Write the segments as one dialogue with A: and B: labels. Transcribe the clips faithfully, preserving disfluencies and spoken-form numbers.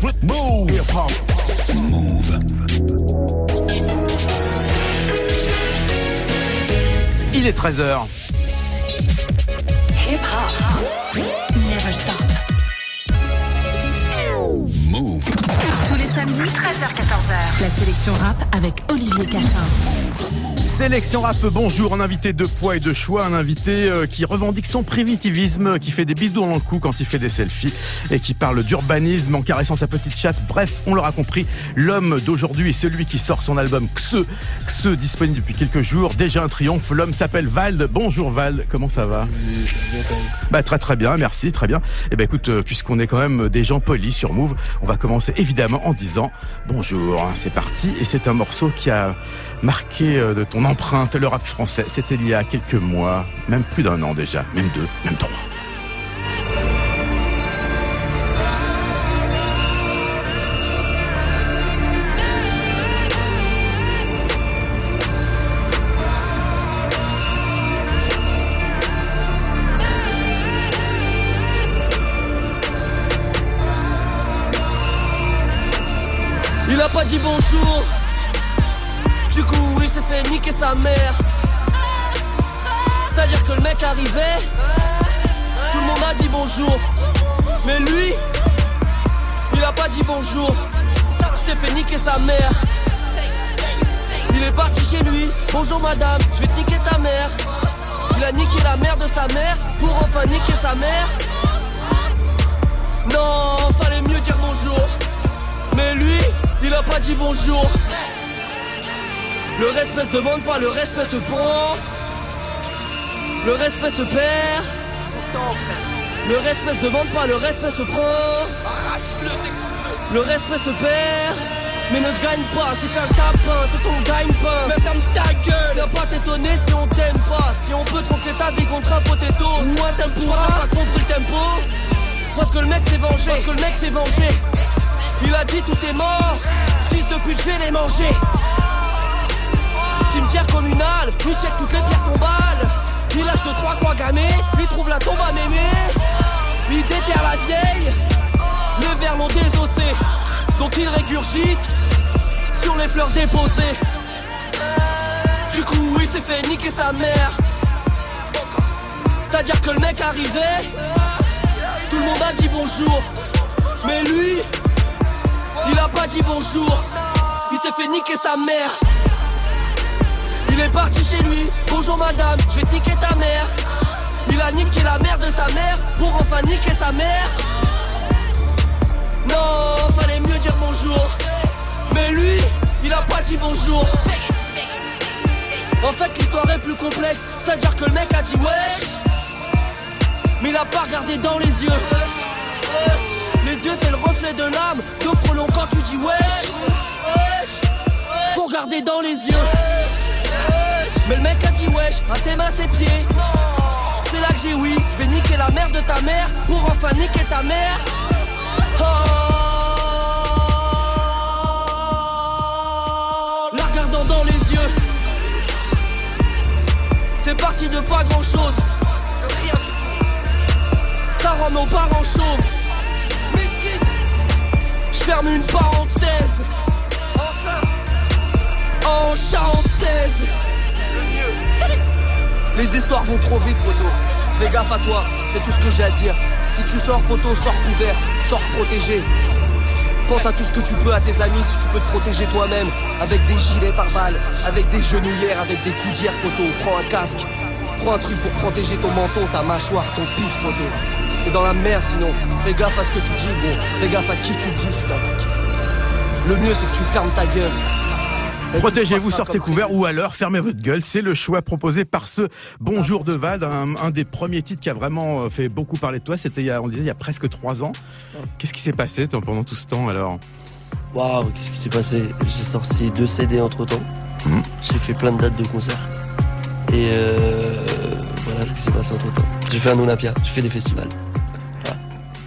A: Move. Hip-hop.
B: Move.
C: Il est treize heures.
D: Hip-hop. Never stop.
B: Move.
D: Tous les samedis, treize heures quatorze heures. La sélection rap avec Olivier Cachin.
C: Sélection rap, bonjour, un invité de poids et de choix, un invité euh, qui revendique son primitivisme, qui fait des bisous dans le cou quand il fait des selfies et qui parle d'urbanisme en caressant sa petite chatte. Bref, on l'aura compris, l'homme d'aujourd'hui est celui qui sort son album Xe, Xe disponible depuis quelques jours, déjà un triomphe. L'homme s'appelle Vald. Bonjour Vald, comment ça va? Bah très très bien, merci, très bien. Et ben écoute, euh, puisqu'on est quand même des gens polis sur Move, on va commencer évidemment en disant bonjour. C'est parti, et c'est un morceau qui a marqué euh, de ton empreinte le rap français. C'était il y a quelques mois, même plus d'un an déjà, même deux, même trois.
E: Il a pas dit bonjour. Du coup il s'est fait niquer sa mère. C'est-à-dire que le mec arrivait, tout le monde a dit bonjour. Mais lui, il a pas dit bonjour. Il s'est fait niquer sa mère. Il est parti chez lui. Bonjour madame, je vais te niquer ta mère. Il a niqué la mère de sa mère pour enfin niquer sa mère. Non, fallait mieux dire bonjour. Mais lui, il a pas dit bonjour. Le respect se demande pas, le respect se prend. Le respect se perd. Le respect se demande pas, le respect se prend. Le respect se perd. Mais ne gagne pas, c'est un tapin, c'est ton gagne-pain. Mais ferme ta gueule, viens pas t'étonner si on t'aime pas. Si on peut tronquer ta vie contre un potato ou un tempura, t'as pas compris le tempo. Parce que le mec s'est vengé, parce que le mec s'est vengé. Il a dit tout est mort, fils de pute je vais les manger. Cimetière communal, il check toutes les pierres tombales. Il lâche de trois croix gammées, il trouve la tombe à mémé. Il déterre la vieille, le verre l'ont désossé. Donc il régurgite sur les fleurs déposées. Du coup il s'est fait niquer sa mère. C'est-à-dire que le mec arrivait, tout le monde a dit bonjour. Mais lui, il a pas dit bonjour. Il s'est fait niquer sa mère. Il est parti chez lui. Bonjour madame, je vais te niquer ta mère. Il a niqué la mère de sa mère pour enfin niquer sa mère. Non, fallait mieux dire bonjour. Mais lui, il a pas dit bonjour. En fait l'histoire est plus complexe. C'est-à-dire que le mec a dit wesh, mais il a pas regardé dans les yeux. Les yeux c'est le reflet de l'âme. Donc frelon quand tu dis wesh, faut regarder dans les yeux. Mais le mec a dit wesh, à tes mains ses pieds. C'est là que j'ai oui, je vais niquer la mère de ta mère pour enfin niquer ta mère. Oh, la regardant dans les yeux. C'est parti de pas grand chose. Rien du tout. Ça rend nos parents chauves. Je ferme une parenthèse. Enfin, en chantaise. Le mieux. Les histoires vont trop vite, poto. Fais gaffe à toi, c'est tout ce que j'ai à dire. Si tu sors, poto, sors couvert, sors protégé. Pense à tout ce que tu peux à tes amis, si tu peux te protéger toi-même. Avec des gilets pare-balles, avec des genouillères, avec des coudières, poto. Prends un casque, prends un truc pour protéger ton menton, ta mâchoire, ton pif, poto. T'es dans la merde sinon. Fais gaffe à ce que tu dis, gros. Fais gaffe à qui tu le dis, putain. Le mieux c'est que tu fermes ta gueule.
C: Protégez-vous, sortez couverts ou alors fermez votre gueule. C'est le choix proposé par ce Bonjour de Vald, un, un des premiers titres qui a vraiment fait beaucoup parler de toi. C'était il y a, on disait il y a presque trois ans. Qu'est-ce qui s'est passé toi, pendant tout ce temps alors?
F: Waouh, qu'est-ce qui s'est passé? J'ai sorti deux C D entre temps. Mmh. J'ai fait plein de dates de concerts. Et euh, voilà ce qui s'est passé entre temps. J'ai fait un Olympia, j'ai fait des festivals. Voilà.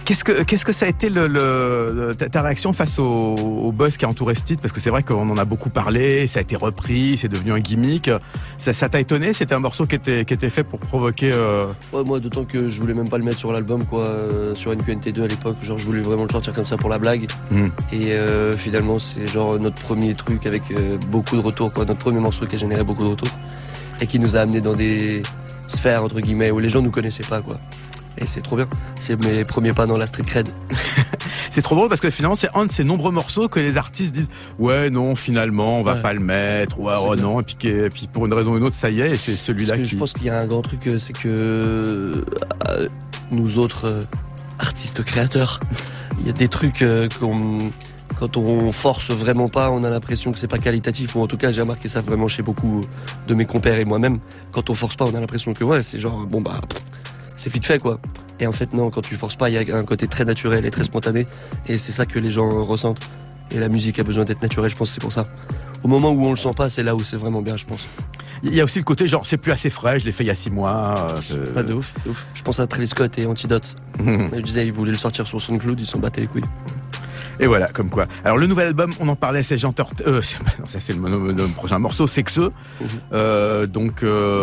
C: Qu'est-ce que, qu'est-ce que ça a été le, le, ta, ta réaction face au, au buzz qui a entouré ce titre? Parce que c'est vrai qu'on en a beaucoup parlé, ça a été repris, c'est devenu un gimmick. Ça, ça t'a étonné? C'était un morceau qui était, qui était fait pour provoquer... Euh...
F: Ouais, moi, d'autant que je voulais même pas le mettre sur l'album, quoi, euh, sur N Q N T deux à l'époque. Genre, je voulais vraiment le sortir comme ça pour la blague. Mm. Et euh, finalement, c'est genre notre premier truc avec euh, beaucoup de retours, quoi. Notre premier morceau qui a généré beaucoup de retours. Et qui nous a amené dans des sphères, entre guillemets, où les gens nous connaissaient pas, quoi. Et c'est trop bien. C'est mes premiers pas dans la street cred.
C: C'est trop drôle parce que finalement, c'est un de ces nombreux morceaux que les artistes disent ouais, non, finalement, on va ouais. pas le mettre. Ouais, oh, non. Et puis, et puis, pour une raison ou une autre, ça y est. Et c'est celui-là
F: parce que
C: qui...
F: Je pense qu'il y a un grand truc, c'est que euh, nous autres euh, artistes créateurs, il y a des trucs euh, qu'on... Quand on force vraiment pas, on a l'impression que c'est pas qualitatif, ou en tout cas j'ai remarqué ça vraiment chez beaucoup de mes compères et moi-même. Quand on force pas, on a l'impression que ouais, c'est genre bon bah c'est vite fait quoi. Et en fait non, quand tu forces pas, il y a un côté très naturel et très spontané, et c'est ça que les gens ressentent. Et la musique a besoin d'être naturelle, je pense que c'est pour ça. Au moment où on le sent pas, c'est là où c'est vraiment bien, je pense.
C: Il y a aussi le côté genre c'est plus assez frais, je l'ai fait il y a six mois.
F: Euh... Pas de ouf, de ouf. Je pense à Travis Scott et Antidote. Mmh. Je disais ils voulaient le sortir sur SoundCloud, ils s'en battaient les couilles.
C: Et voilà, comme quoi. Alors le nouvel album, on en parlait, c'est Jean Turtel. Euh, c'est, non, ça c'est le, le, le prochain morceau, c'est que ce. Mmh. Euh, donc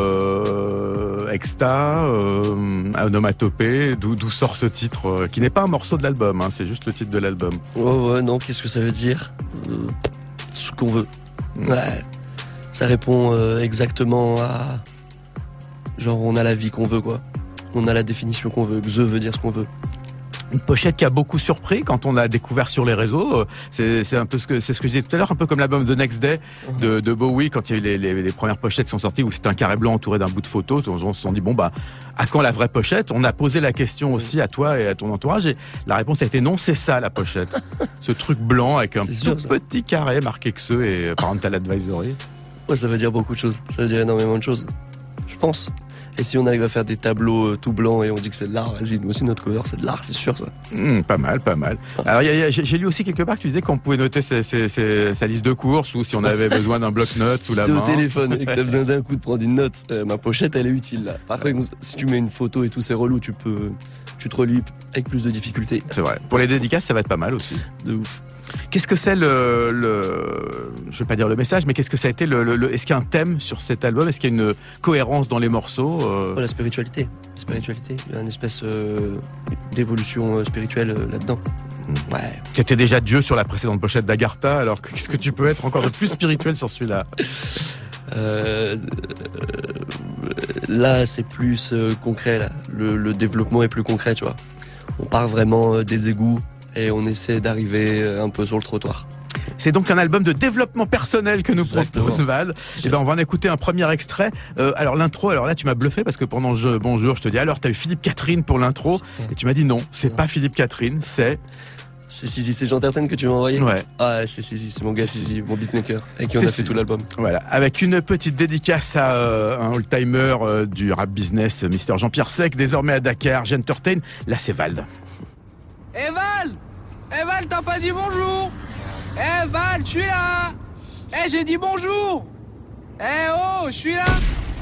C: euh, Exta, euh, Onomatopée, d'où, d'où sort ce titre, euh, qui n'est pas un morceau de l'album, hein, c'est juste le titre de l'album.
F: Ouais, ouais, non, qu'est-ce que ça veut dire euh, Ce qu'on veut. Mmh. Ouais. Ça répond euh, exactement à... Genre, on a la vie qu'on veut, quoi. On a la définition qu'on veut. Xe veut dire ce qu'on veut.
C: Une pochette qui a beaucoup surpris quand on l'a découvert sur les réseaux. C'est, c'est un peu ce que, c'est ce que je disais tout à l'heure, un peu comme l'album The Next Day de, de Bowie, quand il y a eu les, les, les premières pochettes qui sont sorties où c'était un carré blanc entouré d'un bout de photo. On se sont dit, bon, bah, à quand la vraie pochette? On a posé la question aussi à toi et à ton entourage, et la réponse a été non, c'est ça la pochette. Ce truc blanc avec un sûr, petit carré marqué que ce et Parental Advisory.
F: Ouais, ça veut dire beaucoup de choses. Ça veut dire énormément de choses. Je pense. Et si on arrive à faire des tableaux euh, tout blancs et on dit que c'est de l'art, vas-y, nous aussi notre cover c'est de l'art, c'est sûr ça.
C: Mmh, pas mal, pas mal. Alors y a, y a, j'ai lu aussi quelque part que tu disais qu'on pouvait noter ses, ses, ses, sa liste de courses, ou si on avait besoin d'un bloc-notes sous la main.
F: Si t'es au téléphone et que t'as besoin d'un coup de prendre une note, euh, ma pochette elle est utile là. Par contre, si tu mets une photo et tout c'est relou, tu peux, tu te relis avec plus de difficultés.
C: C'est vrai. Pour les dédicaces, ça va être pas mal aussi.
F: De ouf.
C: Qu'est-ce que c'est le, le, je vais pas dire le message, mais qu'est-ce que ça a été le, le, le est-ce qu'il y a un thème sur cet album? Est-ce qu'il y a une cohérence dans les morceaux? euh...
F: oh, La spiritualité, la spiritualité. Il y a une espèce euh, d'évolution euh, spirituelle euh, là-dedans.
C: Mmh. Ouais. Tu étais déjà Dieu sur la précédente pochette d'Agartha, alors qu'est-ce que tu peux être encore de plus spirituel sur celui-là?
F: Euh, là, c'est plus euh, concret. Là. Le, le développement est plus concret, tu vois. On part vraiment euh, des égouts et on essaie d'arriver un peu sur le trottoir.
C: C'est donc un album de développement personnel que nous Exactement. propose Val. Et ben on va en écouter un premier extrait. Euh, alors l'intro, alors là tu m'as bluffé parce que pendant le jeu Bonjour, je te dis alors t'as eu Philippe Catherine pour l'intro et tu m'as dit non, c'est non. pas Philippe Catherine, c'est...
F: C'est Sizi, c'est Jean Terten que tu m'as envoyé?
C: Ouais.
F: Ah, c'est Sizi, c'est mon gars Sizi, mon beatmaker, avec qui on c'est a fait tout l'album.
C: Voilà, avec une petite dédicace à euh, un old-timer euh, du rap business, Mister Jean-Pierre Sec, désormais à Dakar, Jean Terten. Là c'est Val.
A: Eh Val Eh Val, t'as pas dit bonjour? Eh Val, tu es là? Eh, j'ai dit bonjour. Eh oh, je suis là.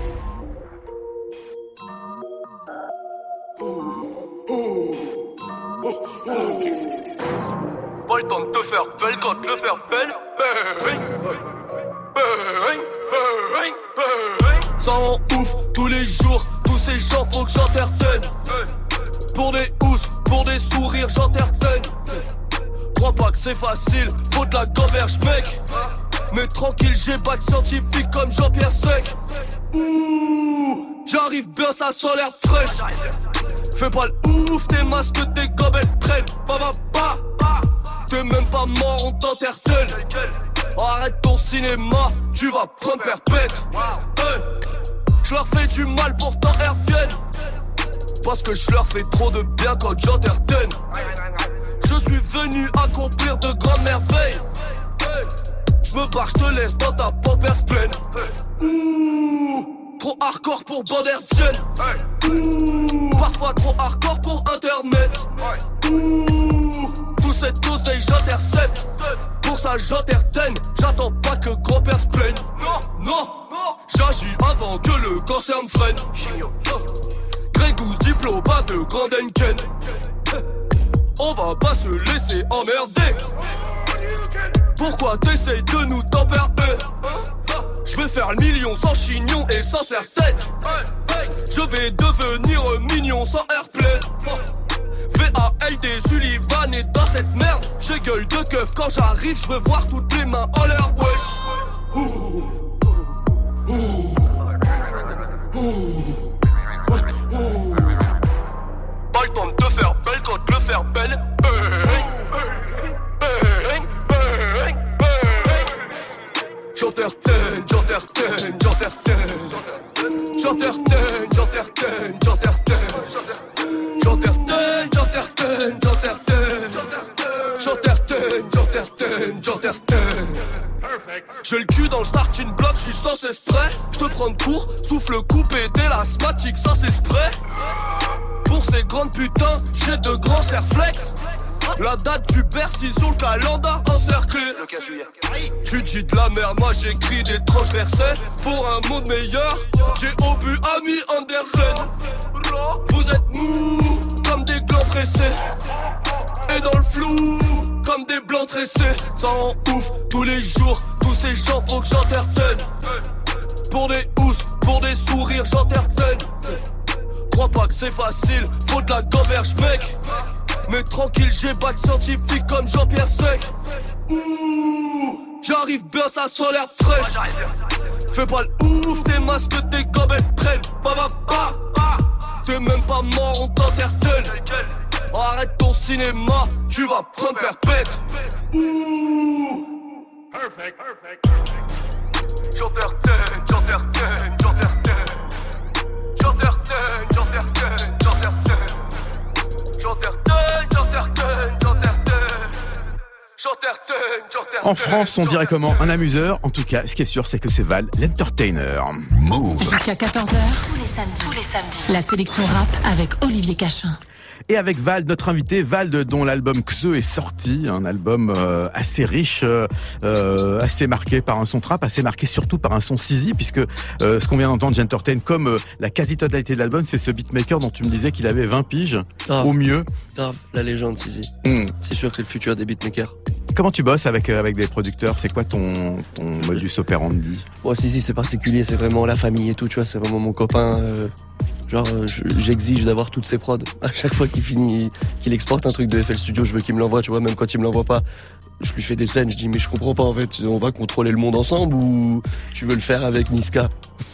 E: Pas le temps de te faire belle quand le faire belle. Ça rend ouf tous les jours, tous ces gens faut que j'entertaine. Pour des housses, pour des sourires, j'entertaine. Crois pas que c'est facile, faut de la gamberge mec. Mais tranquille, j'ai bac scientifique comme Jean-Pierre Sec. Ouh, j'arrive bien, ça sent l'air fraîche. Fais pas le ouf, tes masques, tes gobelettes traînent. Bah bah bah, t'es même pas mort, on t'entercelle. Arrête ton cinéma, tu vas prendre perpète. Hey, je leur fais du mal, pourtant elles reviennent. Parce que je leur fais trop de bien quand j'entertaine. Je suis venu accomplir de grandes merveilles. Je me barre, je te laisse dans ta pampers pleine. Ouh, trop hardcore pour bande hertzienne. Ouh, parfois trop hardcore pour internet. Ouh, tout cette oseille j'intercepte. Pour ça j'entertaine, j'attends pas que grand-père se plaigne. Non, non, j'agis avant que le cancer me freine. Grégousse, diplomate de Grand Henken. va pas se laisser emmerder. Pourquoi t'essayes de nous tempérer? Je vais faire le million sans chignon et sans serre-tête. Je vais devenir mignon sans airplay. V A L D Sullivan est dans cette merde. J'ai gueule de keuf quand j'arrive, je veux voir toutes les mains en l'air, wesh. Ouh. Ouh. Ouh. Pas le temps de te faire belle quand te le faire belle. J'entertaine, j'entertaine, j'entertaine. J'entertaine, j'entertaine, j'entertaine. J'entertaine, j'entertaine, j'entertaine. J'entertaine, j'entertaine, j'entertaine. J'ai le cul dans le starting block, j'suis sans cesse prêt. J'te prends de court, souffle coupé dès l'asthmatique sans cesse prêt. Pour ces grandes putains, j'ai de grands serflex. La date du Bercy sur le calendar encerclé. Le quinze juillet. Tu dis de la merde, moi j'écris des transversets. Pour un monde meilleur, j'ai au but ami Andersen. Vous êtes mous comme des glands pressés. Et dans le flou comme des blancs tressés. Ça rend ouf tous les jours, tous ces gens faut que j'entertaine. Pour des housses, pour des sourires j'entertaine. Crois pas que c'est facile, faut de la gamberge mec. Mais tranquille, j'ai bac scientifique comme Jean-Pierre Sec. Ouh, j'arrive bien, ça sent l'air fraîche. Fais pas le ouf, tes masques, tes gambettes prennent. Bah bah bah, t'es même pas mort, on t'entertaine. Arrête ton cinéma, tu vas prendre perpète. Ouh, perfect, perfect. J'entertaine, j'entertaine, j'entertaine. J'entertaine, j'entertaine, j'entertaine. J'entertaine, j'entertaine, j'entertaine. J'entertaine, j'entertaine.
C: En France, on dirait comment? Un amuseur. En tout cas, ce qui est sûr, c'est que c'est Val, l'entertainer.
B: Move.
D: Jusqu'à quatorze heures, tous les samedis. Tous les samedis. La sélection rap avec Olivier Cachin.
C: Et avec Vald, notre invité, Vald, dont l'album Xe est sorti, un album euh, assez riche, euh, assez marqué par un son trap, assez marqué surtout par un son Sizi, puisque euh, ce qu'on vient d'entendre, J'entertain, comme euh, la quasi-totalité de l'album, c'est ce beatmaker dont tu me disais qu'il avait vingt piges,
F: Grave.
C: au mieux.
F: Grave, la légende, Sizi.
C: Mmh.
F: C'est sûr que c'est le futur des beatmakers.
C: Comment tu bosses avec, euh, avec des producteurs? C'est quoi ton, ton modus operandi?
F: Bon, Sizi, c'est particulier, c'est vraiment la famille et tout, tu vois, c'est vraiment mon copain. Euh, genre, euh, je- j'exige d'avoir toutes ses prods. À chaque fois qu'il finit, qu'il exporte un truc de F L Studio, je veux qu'il me l'envoie, tu vois, même quand il me l'envoie pas, je lui fais des scènes, je dis, mais je comprends pas, en fait, on va contrôler le monde ensemble ou tu veux le faire avec Niska?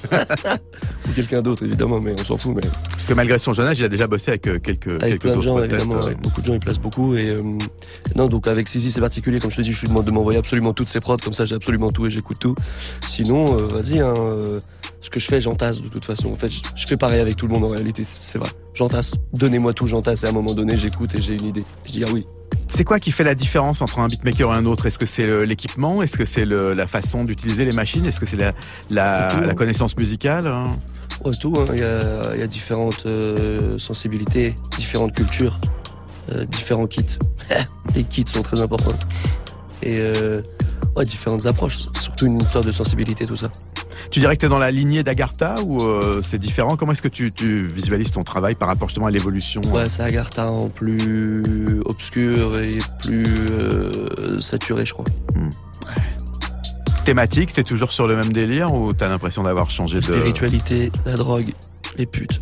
F: Ou quelqu'un d'autre, évidemment, mais on s'en fout, mais.
C: Parce que malgré son jeune âge, il a déjà bossé avec euh, quelques,
F: Avec
C: quelques
F: plein de
C: autres
F: gens,
C: têtes,
F: évidemment,
C: euh,
F: avec beaucoup de gens, il place beaucoup. Et euh, non, donc avec Sizi, c'est particulier. Comme je te dis, je lui demande de m'envoyer absolument toutes ses prods, comme ça j'ai absolument tout et j'écoute tout. Sinon, euh, vas-y, hein, euh, ce que je fais, j'entasse de toute façon. En fait, je, je fais pareil avec tout le monde en réalité, c'est c'est vrai. J'entasse. Donnez-moi tout, j'entasse. Et à un moment donné, j'écoute et j'ai une idée. Je dis ah oui.
C: C'est quoi qui fait la différence entre un beatmaker et un autre? Est-ce que c'est le- l'équipement? Est-ce que c'est le- la façon d'utiliser les machines? Est-ce que c'est la, la,
F: Tout.
C: la connaissance musicale, hein?
F: Ouais, tout. hein. Il y, a, il y a différentes euh, sensibilités, différentes cultures, euh, différents kits. Les kits sont très importants. Et euh, ouais, différentes approches. Surtout une histoire de sensibilité, tout ça.
C: Tu dirais que tu es dans la lignée d'Agartha ou euh, c'est différent? Comment est-ce que tu, tu visualises ton travail par rapport justement à l'évolution?
F: Ouais, c'est Agartha en plus obscur et plus euh, saturé, je crois.
C: Thématique, t'es toujours sur le même délire ou t'as l'impression d'avoir changé de...
F: Spiritualité, la drogue, les putes.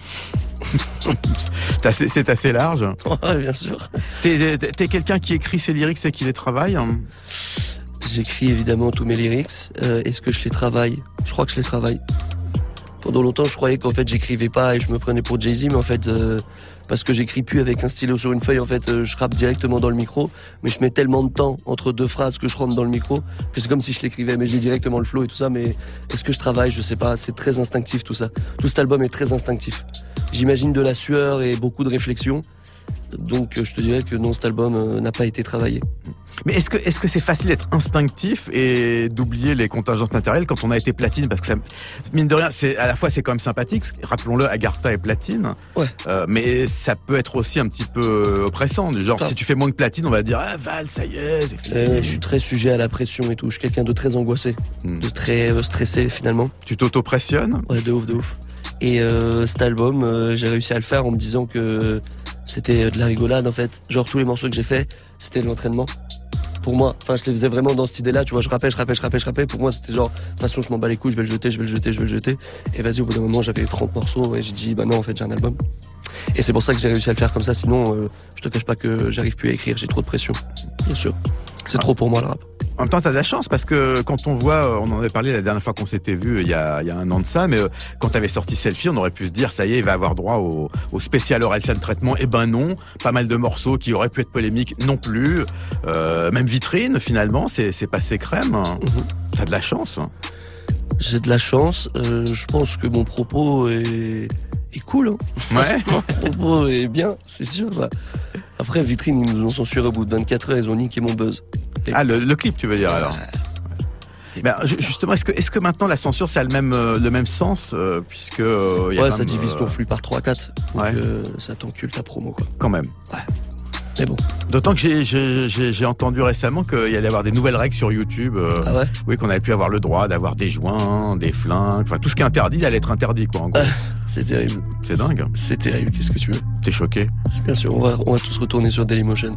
C: T'as assez- C'est assez large.
F: Ouais, bien sûr.
C: T'es, t'es- t'es quelqu'un qui écrit ses lyrics et qui les travaille, hein?
F: J'écris évidemment tous mes lyrics. Euh, Est-ce que je les travaille? Je crois que je les travaille. Pendant longtemps, je croyais qu'en fait, j'écrivais pas et je me prenais pour Jay-Z, mais en fait, euh, parce que j'écris plus avec un stylo sur une feuille, en fait, euh, je rappe directement dans le micro, mais je mets tellement de temps entre deux phrases que je rentre dans le micro que c'est comme si je l'écrivais, mais j'ai directement le flow et tout ça. Mais est-ce que je travaille? Je sais pas. C'est très instinctif tout ça. Tout cet album est très instinctif. J'imagine de la sueur et beaucoup de réflexion. Donc, euh, je te dirais que non, cet album euh, n'a pas été travaillé.
C: Mais est-ce que est-ce que c'est facile d'être instinctif et d'oublier les contingences matérielles quand on a été platine? Parce que ça, mine de rien, c'est à la fois c'est quand même sympathique. Parce que, rappelons-le, Agartha est platine.
F: Ouais.
C: Euh, mais ça peut être aussi un petit peu oppressant. Du genre,
F: Ah.
C: si tu fais moins que platine, on va dire ah Val, ça y est, c'est fini.
F: Euh, je suis très sujet à la pression et tout. Je suis quelqu'un de très angoissé,
C: Hmm.
F: de très euh, stressé finalement.
C: Tu t'auto-pressionnes?
F: Ouais, de ouf, de ouf. Et euh, cet album, euh, j'ai réussi à le faire en me disant que c'était de la rigolade en fait. Genre tous les morceaux que j'ai fait, c'était de l'entraînement. Pour moi, enfin je les faisais vraiment dans cette idée-là, tu vois, je rappelle, je rappelle, je rappelle, je rappelle. Pour moi c'était genre, de toute façon je m'en bats les couilles, je vais le jeter, je vais le jeter, je vais le jeter. Et vas-y, au bout d'un moment j'avais trente morceaux et j'ai dit bah non en fait j'ai un album. Et c'est pour ça que j'ai réussi à le faire comme ça, sinon euh, je te cache pas que j'arrive plus à écrire, j'ai trop de pression, bien sûr. C'est trop pour moi le rap.
C: En même temps, t'as de la chance parce que quand on voit, on en avait parlé la dernière fois qu'on s'était vu il y a, il y a un an de ça, mais euh, quand t'avais sorti Selfie, on aurait pu se dire ça y est, il va avoir droit au, au spécial Orelsan Traitement. Eh ben non, pas mal de morceaux qui auraient pu être polémiques non plus. Euh, même Vitrine, finalement, c'est, c'est passé crème. Mm-hmm. T'as de la chance.
F: J'ai de la chance. Euh, je pense que mon propos est, est cool. Hein.
C: Ouais.
F: Mon propos est bien, c'est sûr ça. Après, Vitrine, ils nous ont censuré au bout de vingt-quatre heures, ils ont niqué mon buzz. Et
C: ah, le, le clip, tu veux dire alors. Ouais. Ben, justement, est-ce que, est-ce que maintenant la censure, ça a le même, euh, le même sens euh, puisque euh, y a
F: ouais,
C: ça
F: même, divise
C: euh...
F: ton flux par trois à quatre. Donc,
C: ouais.
F: euh, ça t'encule ta promo, quoi.
C: Quand même.
F: Ouais. Mais bon.
C: D'autant que j'ai, j'ai, j'ai, j'ai entendu récemment qu'il y allait y avoir des nouvelles règles sur YouTube. Euh,
F: ah ouais.
C: Oui, qu'on avait pu avoir le droit d'avoir des joints, des flingues, enfin tout ce qui est interdit, il allait être interdit, quoi. En gros.
F: C'est terrible.
C: C'est dingue.
F: C'est, c'est terrible. Qu'est-ce que tu veux?
C: T'es choqué?
F: Bien sûr. On va, on va tous retourner sur Dailymotion.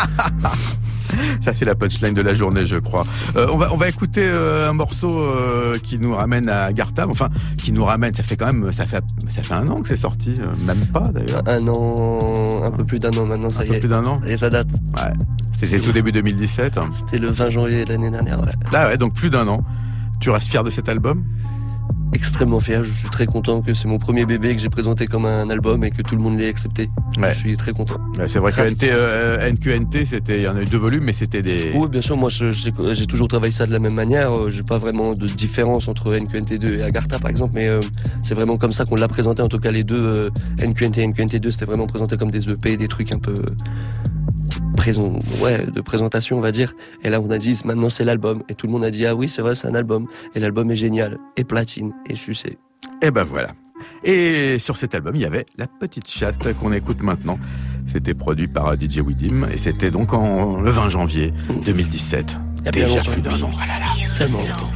C: Ça c'est la punchline de la journée, je crois. Euh, on va on va écouter euh, un morceau euh, qui nous ramène à Gartam. Enfin, qui nous ramène. Ça fait quand même ça fait ça fait un an que c'est sorti, euh, même pas d'ailleurs.
F: Un an, un peu plus d'un an maintenant. Ça
C: un
F: y
C: peu
F: est.
C: Plus d'un an.
F: Et ça date.
C: Ouais. C'était tout début deux mille dix-sept.
F: C'était le vingt janvier de l'année dernière. Ouais.
C: Ah ouais, donc plus d'un an. Tu restes fier de cet album?
F: Extrêmement fier, je suis très content que c'est mon premier bébé que j'ai présenté comme un album et que tout le monde l'ait accepté. Ouais. Je suis très content.
C: Ouais, c'est vrai que N T, euh, N Q N T, c'était, il y en a eu deux volumes, mais c'était des...
F: Oui, bien sûr, moi je, j'ai, j'ai toujours travaillé ça de la même manière. J'ai pas vraiment de différence entre N Q N T deux et Agartha par exemple, mais euh, c'est vraiment comme ça qu'on l'a présenté. En tout cas, les deux, euh, N Q N T et N Q N T deux, c'était vraiment présenté comme des E P, des trucs un peu... Présent, ouais, de présentation, on va dire. Et là, on a dit, maintenant c'est l'album. Et tout le monde a dit, ah oui, c'est vrai, c'est un album. Et l'album est génial. Et platine. Et sucé.
C: Et ben voilà. Et sur cet album, il y avait La Petite Chatte qu'on écoute maintenant. C'était produit par D J Widim. Et c'était donc en, le vingt janvier deux mille dix-sept.
F: Il y a
C: déjà
F: longtemps.
C: Plus d'un an. Ah là là.
F: Tellement longtemps.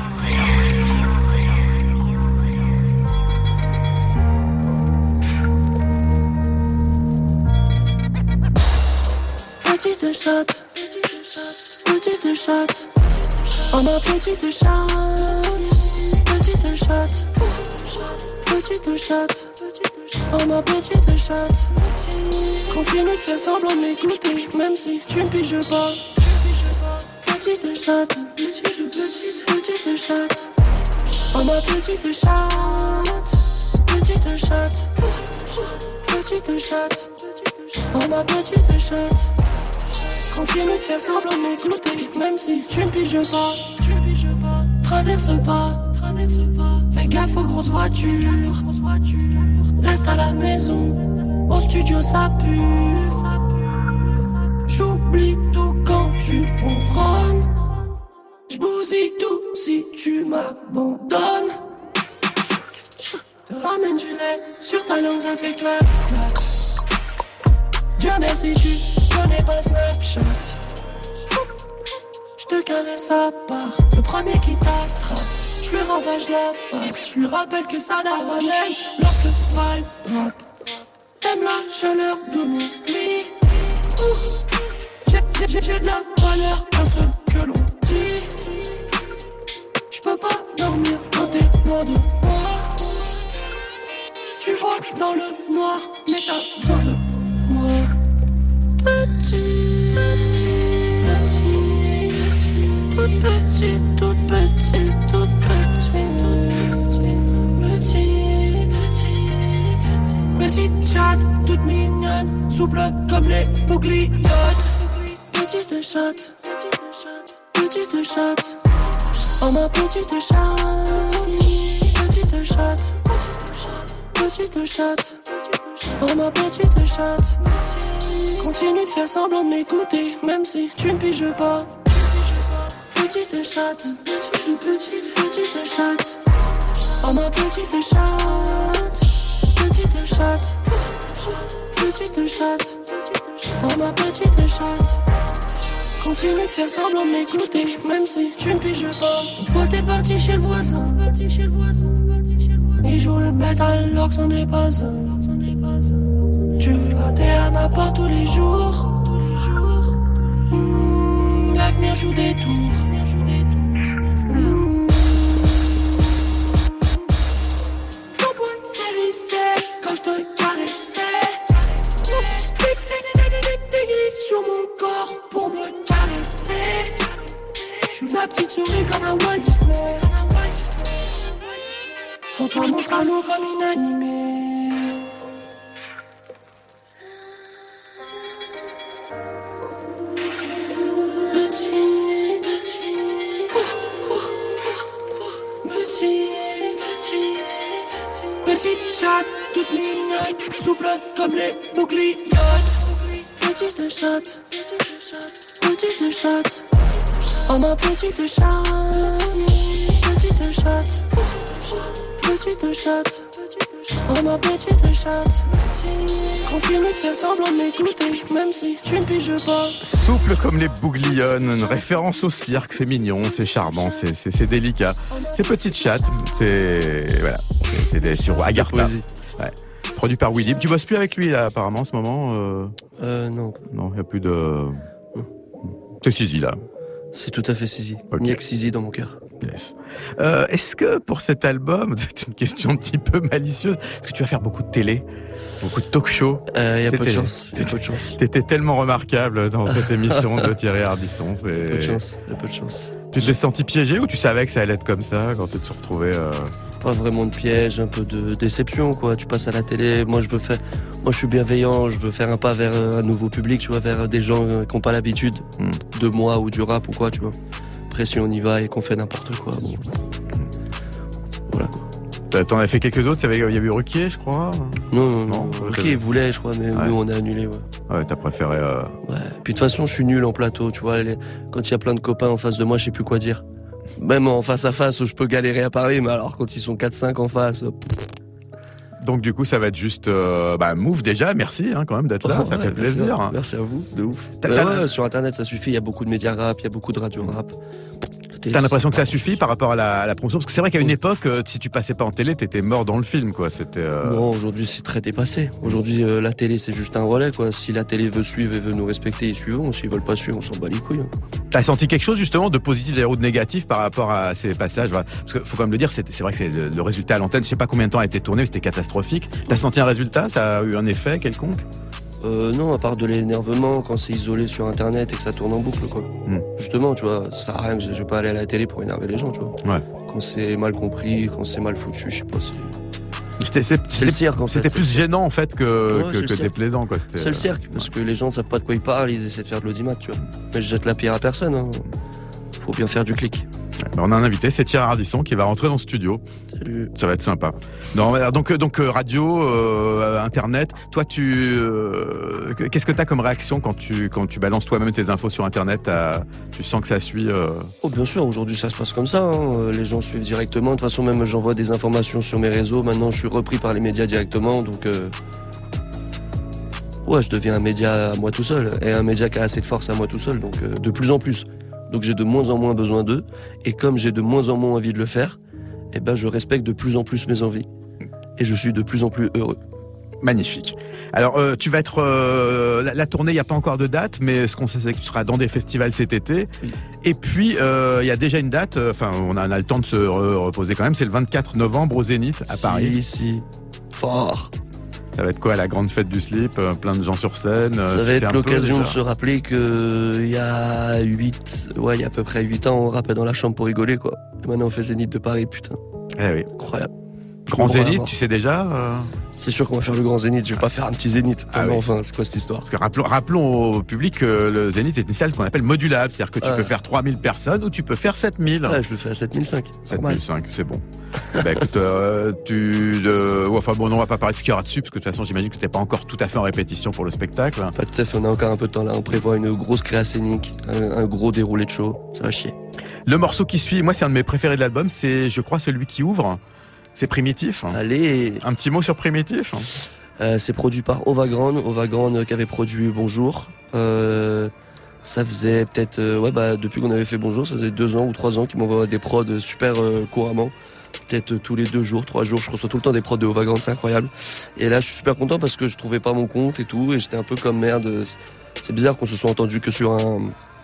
G: Petite chatte, petite chatte, oh ma petite chatte, petite chatte, petite chatte, oh ma petite chatte. Continue de faire semblant de m'écouter, même si tu ne piges pas. Petite chatte, petite, petite, petite chatte, oh ma petite chatte, petite chatte, petite chatte, oh ma petite chatte. Continue de faire semblant de m'écouter, même si tu ne piges pas. Traverse pas, fais gaffe aux grosses voitures. Reste à la maison, au studio ça pue. J'oublie tout quand tu ronronnes. J'bousille tout si tu m'abandonnes. Te ramène du lait sur ta langue, ça fait clap clap. Dieu merci tu connais pas Snapchat. J'te caresse à part, le premier qui t'attrape. J'lui ravage la face, j'lui rappelle que ça daronne aime lorsque vibe rap. T'aimes la chaleur de mon lit. J'ai, j'ai, j'ai de la valeur à ce que l'on dit. J'peux pas dormir quand t'es loin de moi. Tu vois dans le noir, mais t'as besoin de moi. Petite, petite, toute petite, toute petite, toute petite, petite, petite chatte, toute mignonne, souple comme les boucliottes. Petite chatte, petite chatte, oh ma petite chatte, petite chatte, petite chatte, oh ma petite chatte. Continue de faire semblant de m'écouter, même si tu ne piges pas. Petite chatte, petite, petite, petite chatte, oh ma petite chatte, petite chatte, petite chatte, oh ma petite chatte. Continue de faire semblant de m'écouter, même si tu ne piges pas. Pourquoi t'es parti chez le voisin? Il joue le métal alors que c'en est pas un. Tu l'as frapper à ma porte tous les jours. Mmh, l'avenir joue des tours. Mmh. Mon point de série c'est quand je te caressais. Des griffes sur mon corps pour me caresser. Je suis ma petite souris comme un Walt Disney. Sans toi mon salon comme inanimé. Petite, petite, petite chatte, toute mignonne, souple comme les boucliottes. Petite chatte, petite chatte, oh ma petite chatte, petite chatte, petite chatte, oh ma petite chatte. Continue de faire semblant de m'écouter, même si tu ne piges pas.
C: Souple comme les bouglionnes, une référence au cirque, c'est mignon, c'est charmant, c'est, c'est, c'est délicat. C'est petite chatte, c'est... Voilà, c'est, c'est sur Agartha. Ouais. Produit par Willy. Tu bosses plus avec lui là apparemment en ce moment euh...
F: Euh, non.
C: Non, il n'y a plus de... Non. C'est Sizi là.
F: C'est tout à fait Sizi.
C: Okay.
F: Niak Sizi dans mon cœur.
C: Yes. Euh, est-ce que pour cet album, c'est une question un petit peu malicieuse, est-ce que tu vas faire beaucoup de télé, beaucoup de talk-show?
F: Il euh, y a peu de chance. Il y a peu de chance.
C: T'étais tellement remarquable dans cette émission de Thierry Ardisson. C'est...
F: Peu de chance. Il y a peu de chance.
C: Tu t'es senti piégé ou tu savais que ça allait être comme ça quand tu te retrouvais euh...
F: Pas vraiment de piège, un peu de déception quoi. Tu passes à la télé, moi je veux faire, moi je suis bienveillant, je veux faire un pas vers un nouveau public, tu vois, vers des gens qui n'ont pas l'habitude mm. de moi ou du rap ou quoi, tu vois. Après si on y va et qu'on fait n'importe quoi, bon. Voilà quoi.
C: T'en as fait quelques autres, il y avait, il y avait eu Ruquier, je crois.
F: Non, non, non. Ruquier, il voulait, je crois, mais ouais. Nous, on a annulé, ouais.
C: Ouais, t'as préféré... Euh...
F: Ouais. Puis de toute façon, je suis nul en plateau, tu vois. Les... Quand il y a plein de copains en face de moi, je sais plus quoi dire. Même en face à face, je peux galérer à parler, mais alors quand ils sont quatre cinq en face...
C: Donc du coup, ça va être juste... Euh, bah, Move déjà, merci hein, quand même d'être là, oh, ça
F: ouais,
C: fait plaisir.
F: Merci,
C: hein.
F: Merci à vous, de ouf.
C: T'as,
F: bah,
C: t'as...
F: Ouais, sur Internet, ça suffit, il y a beaucoup de médias rap, il y a beaucoup de radio rap.
C: T'as l'impression que ça suffit par rapport à la, à la promotion? Parce que c'est vrai qu'à une époque, euh, si tu passais pas en télé, t'étais mort dans le film, quoi. C'était. Euh...
F: Non, aujourd'hui c'est très dépassé. Aujourd'hui, euh, la télé c'est juste un relais, quoi. Si la télé veut suivre et veut nous respecter, ils suivront. S'ils veulent pas suivre, on s'en bat les couilles. Hein.
C: T'as senti quelque chose justement de positif ou de négatif par rapport à ces passages? Parce que faut quand même le dire, c'est, c'est vrai que c'est le, le résultat à l'antenne. Je sais pas combien de temps a été tourné, mais c'était catastrophique. T'as senti un résultat? Ça a eu un effet quelconque?
F: Euh, non, à part de l'énervement quand c'est isolé sur internet et que ça tourne en boucle, quoi. Mm. Justement, tu vois, ça sert à rien que je, je vais pas aller à la télé pour énerver les gens, tu vois.
C: Ouais.
F: Quand c'est mal compris, quand c'est mal foutu, je sais pas, c'est.
C: C'était, c'est,
F: c'est le cirque, en fait.
C: C'était plus gênant, en fait, que,
F: ouais,
C: que, que déplaisant, quoi. C'était,
F: c'est le cirque, parce ouais. que les gens ne savent pas de quoi ils parlent, ils essaient de faire de l'audimat, tu vois. Mais je jette la pierre à personne, hein. Faut bien faire du clic.
C: On a un invité, c'est Thierry Ardisson qui va rentrer dans le studio.
F: Salut.
C: Ça va être sympa. Non, donc donc radio, euh, internet. Toi, tu euh, qu'est-ce que t'as comme réaction quand tu quand tu balances toi-même tes infos sur internet? T'as, tu sens que ça suit euh...
F: Oh bien sûr. Aujourd'hui, ça se passe comme ça. Hein. Les gens suivent directement. De toute façon, même j'envoie des informations sur mes réseaux. Maintenant, je suis repris par les médias directement. Donc, euh... ouais, je deviens un média à moi tout seul et un média qui a assez de force à moi tout seul. Donc, euh, de plus en plus. Donc j'ai de moins en moins besoin d'eux, et comme j'ai de moins en moins envie de le faire, eh ben je respecte de plus en plus mes envies, et je suis de plus en plus heureux.
C: Magnifique. Alors euh, tu vas être euh, la, la tournée, il n'y a pas encore de date, mais ce qu'on sait c'est que tu seras dans des festivals cet été. Oui. Et puis il euh, y a déjà une date. Enfin, on a, on a le temps de se re- reposer quand même. C'est le vingt-quatre novembre au Zénith à
F: si,
C: Paris.
F: Ici, fort.
C: Ça va être quoi, la grande fête du slip, euh, plein de gens sur scène.
F: Ça
C: euh,
F: va être l'occasion peu, de se rappeler que il y a huit, ouais, il y a à peu près huit ans, on rappait dans la chambre pour rigoler, quoi. Et maintenant on fait Zénith de Paris, putain.
C: Eh oui.
F: Incroyable.
C: Grand Zénith, tu sais déjà euh...
F: C'est sûr qu'on va faire le grand Zénith, je vais pas faire un petit Zénith.
C: Ah
F: non,
C: oui.
F: Enfin, c'est quoi cette histoire?
C: Parce que rappelons, rappelons au public que le Zénith est une salle qu'on appelle modulable, c'est-à-dire que tu ah. peux faire trois mille personnes ou tu peux faire sept mille.
F: Ouais, je le fais à sept mille cinq.
C: sept mille cinq, c'est bon. Bah écoute, euh, tu, euh, enfin bon, non, on va pas parler de ce qu'il y aura dessus, parce que de toute façon, j'imagine que t'es pas encore tout à fait en répétition pour le spectacle.
F: Pas tout à fait, on a encore un peu de temps là. On prévoit une grosse créa scénique, un, un gros déroulé de show. Ça va chier.
C: Le morceau qui suit, moi, c'est un de mes préférés de l'album. C'est, je crois, celui qui ouvre. C'est Primitif.
F: Allez.
C: Un petit mot sur Primitif.
F: Euh, c'est produit par Ovagrand, Ovagrand euh, qui avait produit Bonjour. Euh, ça faisait peut-être, euh, ouais, bah depuis qu'on avait fait Bonjour, ça faisait deux ans ou trois ans qu'ils m'envoient des prods super euh, couramment. peut-être tous les deux jours, trois jours. Je reçois tout le temps des prods de Ovagant, c'est incroyable. Et là, je suis super content parce que je trouvais pas mon compte et tout, et j'étais un peu comme merde. C'est bizarre qu'on se soit entendu que sur un,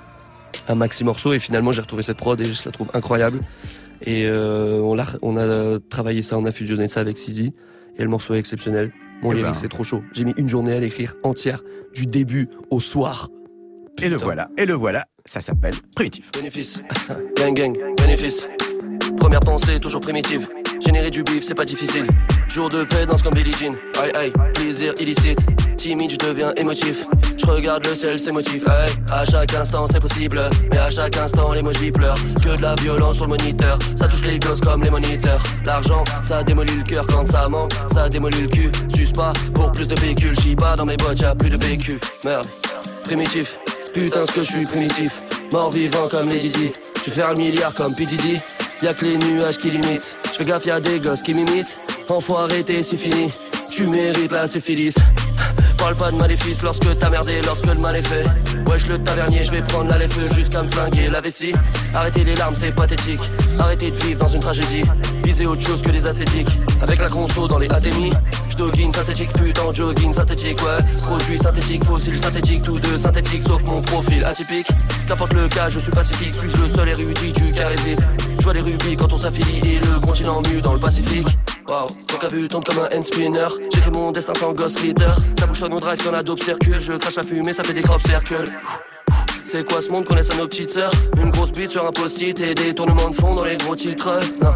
F: un maxi morceau, et finalement, j'ai retrouvé cette prod et je la trouve incroyable. Et euh, on, a, on a travaillé ça, on a fusionné ça avec Sizi, et le morceau est exceptionnel. Mon lyrique, ben... c'est trop chaud. J'ai mis une journée à l'écrire entière, du début au soir.
C: Et le voilà, et le voilà, ça s'appelle Primitif.
E: Bénéfice, gang gang, bénéfice. Première pensée, toujours primitive. Générer du bif, c'est pas difficile. Jour de paix, danse comme Billie Jean. Aïe aïe, plaisir illicite. Timide, je deviens émotif. Je regarde le ciel, c'est motif. Aïe, à chaque instant, c'est possible. Mais à chaque instant, l'émoji pleure. Que de la violence sur le moniteur. Ça touche les gosses comme les moniteurs. L'argent, ça démolit le cœur quand ça manque. Ça démolit le cul. Suce pas pour plus de véhicules. J'y pas dans mes bottes, y'a plus de véhicules. Merde, primitif. Putain, ce que je suis primitif. Mort vivant comme Lady Di. Je vais faire le milliard comme P. Diddy. Y'a que les nuages qui limitent. Je fais gaffe, y'a des gosses qui m'imitent. Enfoiré, t'es c'est fini. Tu mérites la syphilis. Parle pas de maléfice lorsque t'as merdé, lorsque le mal est fait. Wesh le tavernier, je vais prendre la lèvre jusqu'à me flinguer la vessie. Arrêtez les larmes, c'est pathétique. Arrêtez de vivre dans une tragédie. Visez autre chose que les ascétiques. Avec la conso dans les A D M I. J'doggine synthétique, putain jogging synthétique, ouais. Produit synthétique, fossile synthétique, tous deux synthétiques, sauf mon profil atypique. Qu'importe le cas, je suis pacifique, suis-je le seul érudit du carré vide. Je vois les rubis quand on s'affilie et le continent mu dans le Pacifique. Wow, ton cas vu tombe comme un hand spinner. J'ai fait mon destin sans Ghost Rider. Ça bouge sur nos drives quand la dope circule. Je crache la fumée, ça fait des crop circles. C'est quoi ce monde qu'on laisse à nos petites sœurs? Une grosse bite sur un post-it et des tournements de fond dans les gros titres. Non.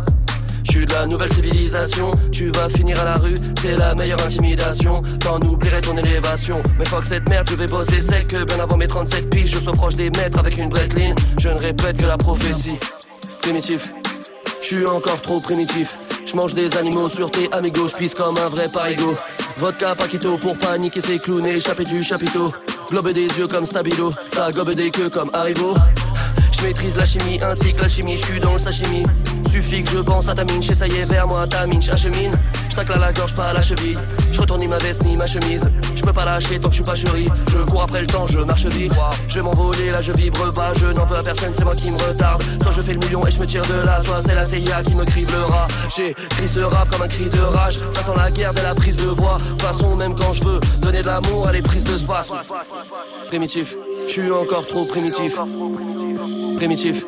E: Je suis de la nouvelle civilisation. Tu vas finir à la rue, c'est la meilleure intimidation. T'en oublierais ton élévation. Mais fuck cette merde, je vais bosser sec. Que bien avant mes trente-sept piges, je sois proche des maîtres avec une breadline. Je ne répète que la prophétie. Primitif, je suis encore trop primitif. Je mange des animaux sur tes amigos, je pisse comme un vrai parigo. Vodka paquito pour paniquer ses clowns et échapper du chapiteau. Globe des yeux comme Stabilo, ça gobe des queues comme Haribo. Je maîtrise la chimie ainsi que l'alchimie, je suis dans le sashimi. Suffit que je pense à ta mine, ça y est vers moi ta mine, j'achemine. Je tacle à la gorge, pas à la cheville. Je retourne ni ma veste ni ma chemise. Je peux pas lâcher tant que je suis pas chéri. Je cours après le temps, je marche vite. Je vais m'envoler, là je vibre pas. Je n'en veux à personne, c'est moi qui me retarde. Soit je fais le million et je me tire de là, soit c'est la C I A qui me criblera. J'ai écrit ce rap comme un cri de rage. Ça sent la guerre dès la prise de voix. Passons même quand je veux donner de l'amour à des prises de space. Primitif, je suis encore trop primitif. Primitif.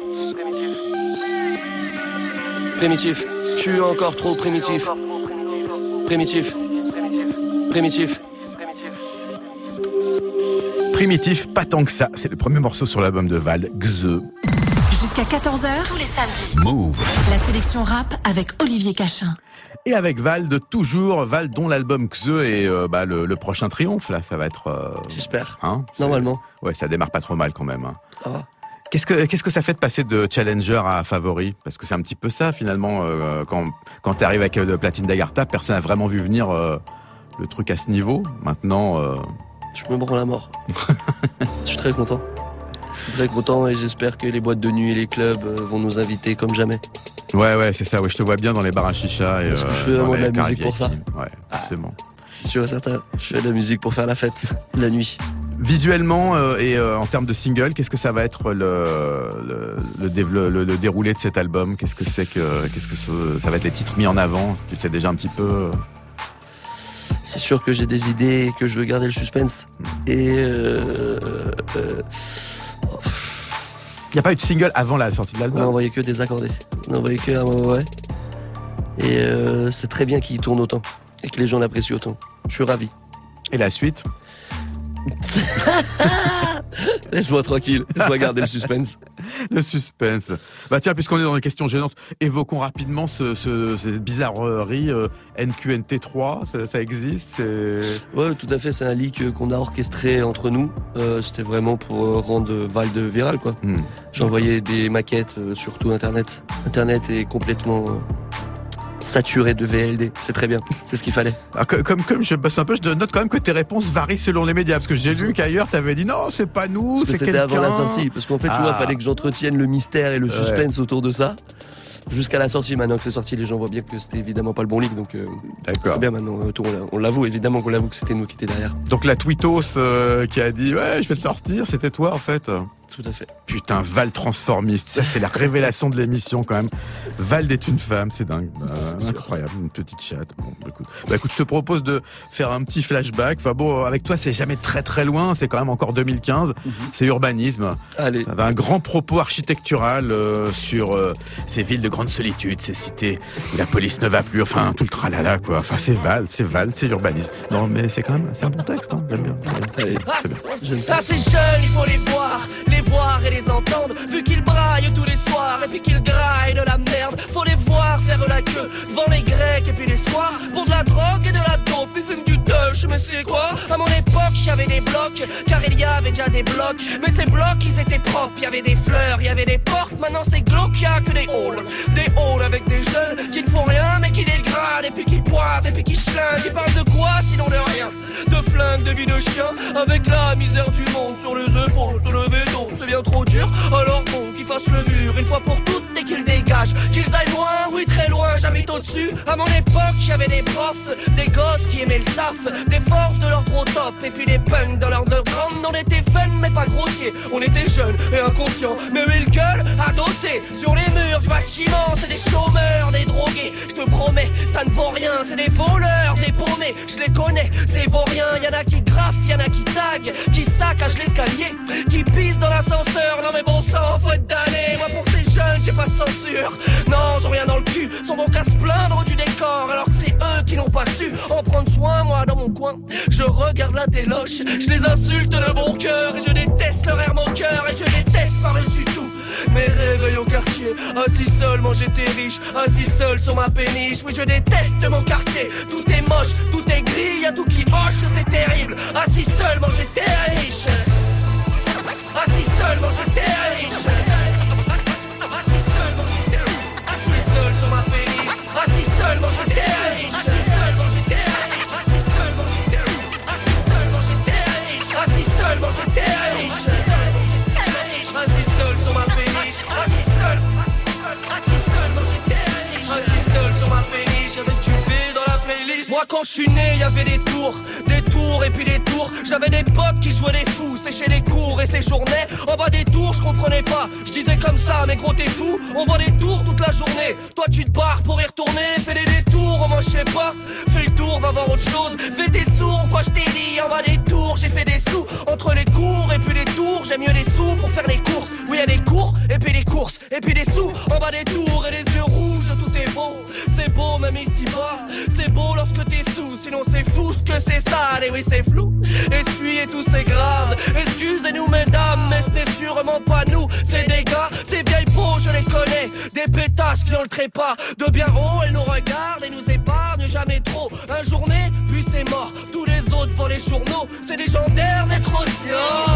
E: Primitif, je suis encore trop primitif. Primitif. Primitif.
C: Primitif, pas tant que ça. C'est le premier morceau sur l'album de Val, Gze.
D: Jusqu'à quatorze heures, tous les samedis.
B: Move.
D: La sélection rap avec Olivier Cachin.
C: Et avec Val de toujours, Val dont l'album Gze est euh, bah, le, le prochain triomphe, là, ça va être... Euh,
F: J'espère,
C: hein,
F: normalement.
C: Ouais, ça démarre pas trop mal quand même. Hein.
F: Ça va.
C: Qu'est-ce que qu'est-ce que ça fait de passer de challenger à favori? Parce que c'est un petit peu ça finalement. Euh, quand quand tu arrives avec le Platine d'Agartha, personne n'a vraiment vu venir euh, le truc à ce niveau. Maintenant, euh...
F: je me branle à mort. Je suis très content. Je suis très content et j'espère que les boîtes de nuit et les clubs vont nous inviter comme jamais.
C: Ouais ouais c'est ça. Ouais, je te vois bien dans les bars à chicha et
F: parce que je fais vraiment de la musique pour ça.
C: Ouais, forcément.
F: C'est sûr et certain. Je fais de la musique pour faire la fête la nuit.
C: Visuellement euh, et euh, en termes de single, qu'est-ce que ça va être le le, le, le, le, le déroulé de cet album? Qu'est-ce que c'est que qu'est-ce que ça, ça va être les titres mis en avant? Tu sais déjà un petit peu.
F: C'est sûr que j'ai des idées et que je veux garder le suspense. Et euh, euh, oh.
C: Il n'y a pas eu de single avant la sortie de l'album?
F: On n'a envoyé que des accordés. On n'a envoyé que un ouais, ouais. Et euh, c'est très bien qu'il tourne autant et que les gens l'apprécient autant. Je suis ravi.
C: Et la suite?
F: Laisse-moi tranquille, laisse-moi garder le suspense.
C: Le suspense. Bah tiens, puisqu'on est dans les questions gênantes, évoquons rapidement ce, ce, cette bizarrerie euh, N Q N T trois, ça, ça existe c'est...
F: Ouais, tout à fait, c'est un leak qu'on a orchestré entre nous. Euh, c'était vraiment pour euh, rendre Val de viral, quoi. Hmm. J'ai envoyé des maquettes euh, sur tout Internet. Internet est complètement... Euh, saturé de V L D, c'est très bien, c'est ce qu'il fallait.
C: Alors, comme, comme je bosse un peu, je note quand même que tes réponses varient selon les médias, parce que j'ai lu qu'ailleurs t'avais dit non, c'est pas nous,
F: parce
C: c'est
F: c'était
C: quelqu'un.
F: Avant la sortie, parce qu'en fait, ah. tu vois, fallait que j'entretienne le mystère et le suspense ouais. autour de ça. Jusqu'à la sortie, maintenant que c'est sorti, les gens voient bien que c'était évidemment pas le bon leak, donc euh, c'est bien maintenant, on l'avoue, évidemment qu'on l'avoue que c'était nous qui étions derrière.
C: Donc la tweetos euh, qui a dit ouais, je vais le sortir, c'était toi en fait.
F: Tout à fait.
C: Putain, Val transformiste, ça c'est la révélation de l'émission quand même. Val est une femme, c'est dingue. Euh, c'est incroyable, une petite chatte. Bon, bah, écoute. Bah, écoute, je te propose de faire un petit flashback. Enfin bon, avec toi, c'est jamais très très loin, c'est quand même encore deux mille quinze. Mm-hmm. C'est urbanisme.
F: Allez.
C: Ça avait un grand propos architectural euh, sur euh, ces villes de grande solitude, ces cités où la police ne va plus, enfin tout le tralala quoi. Enfin c'est Val, c'est Val, c'est urbanisme. Non mais c'est quand même, c'est un bon texte, hein. J'aime bien.
F: Allez,
C: c'est bien.
F: J'aime ça.
E: Ah, ces jeunes, il faut les voir, les voir et les entendre. Vu qu'ils braillent tous les soirs et puis qu'ils graillent de la merde. Faut les voir faire la queue devant les Grecs et puis les soirs pour de la drogue et de la dope. Ils fument du touch, mais c'est quoi? À mon époque, y'avait des blocs, car il y avait déjà des blocs. Mais ces blocs, ils étaient propres. Y'avait des fleurs, y'avait des portes. Maintenant, c'est glauque, y'a que des halls. Des halls avec des jeunes qui ne font rien, mais qui dégradent et puis qui poivent et puis qui schlinguent. Ils parlent de quoi sinon de rien? De flingues, de vie de chien, avec la misère du monde sur les épaules, se lever d'eau, c'est bien trop dur. Alors bon, qu'ils fassent le mur une fois pour toutes et qu'ils dégagent. Qu'ils aillent loin, oui très loin, j'habite au-dessus. À mon époque, j'avais des profs, des gosses qui aimaient le taf, des forces de leur gros top, et puis des punks dans leur underground. On était fun mais pas grossiers, on était jeunes et inconscients. Mais eux ils gueulent, adossés sur les murs du bâtiment. C'est des chômeurs, des drogués, je te promets, ça ne vaut rien. C'est des voleurs, des paumés, je les connais, c'est vaut rien. Y'en a qui graffent, y'en a qui taguent, qui saccagent l'escalier, qui pissent dans l'ascenseur. Non mais bon sang, faut être damné. Moi pour ces jeunes, j'ai pas de censure. Non, ils ont rien dans le cul, sont donc à se plaindre du décor. Alors que c'est eux qui n'ont pas su en prendre soin. Moi dans mon coin, je regarde la téloche, je les insulte de bon cœur. Et je déteste leur air moqueur, et je déteste par-dessus tout mes réveils au quartier. Assis seul, moi j'étais riche, assis seul sur ma péniche. Oui, je déteste mon quartier, tout est moche, tout est gris, y'a tout qui hoche, c'est terrible. Assis seul, moi j'étais riche. Assis seul, moi j'étais riche. Assis seul, moi j'étais riche. Assis seul sur ma péniche. Assis seul, moi j'étais riche. Assis seul, moi j'étais riche. Assis seul, moi j'étais riche. Assis seul, moi j'étais riche. Assis seul, moi j'étais riche. Assis seul sur ma péniche. Assis seul. Assis seul, moi j'étais riche. Assis seul sur ma péniche avec du V dans la playlist. Moi quand je suis né, y'avait des tours, des tours et puis des tours. J'avais des potes qui jouaient les fous, séchaient les cours et séjournaient en bas des tours, je comprenais pas. Je disais comme ça, mais gros t'es fou, on voit des tours toute la journée. Toi tu te barres pour y retourner, fais des détours, moi je sais pas. Fais le tour, va voir autre chose, fais des sourds, quoi je t'ai dit, en bas des tours, j'ai fait des sous. Entre les cours et puis les tours, j'aime mieux les sous pour faire les courses. Oui y'a des cours, et puis les courses, et puis des sous. En bas des tours et les yeux rouges, tout est beau. C'est beau même ici bas, c'est beau lorsque t'es sous. Sinon c'est fou ce que c'est sale, et oui c'est flou. Essuyez tout c'est grave, excusez-nous mesdames, mais ce n'est sûrement pas nous. Ces dégâts, ces vieilles peaux je les connais, des pétasses qui n'ont le trépas. De bien haut elles nous regardent et nous épargnent jamais trop. Un journée, puis c'est mort, tous les autres vont les journaux. C'est légendaire d'être aussi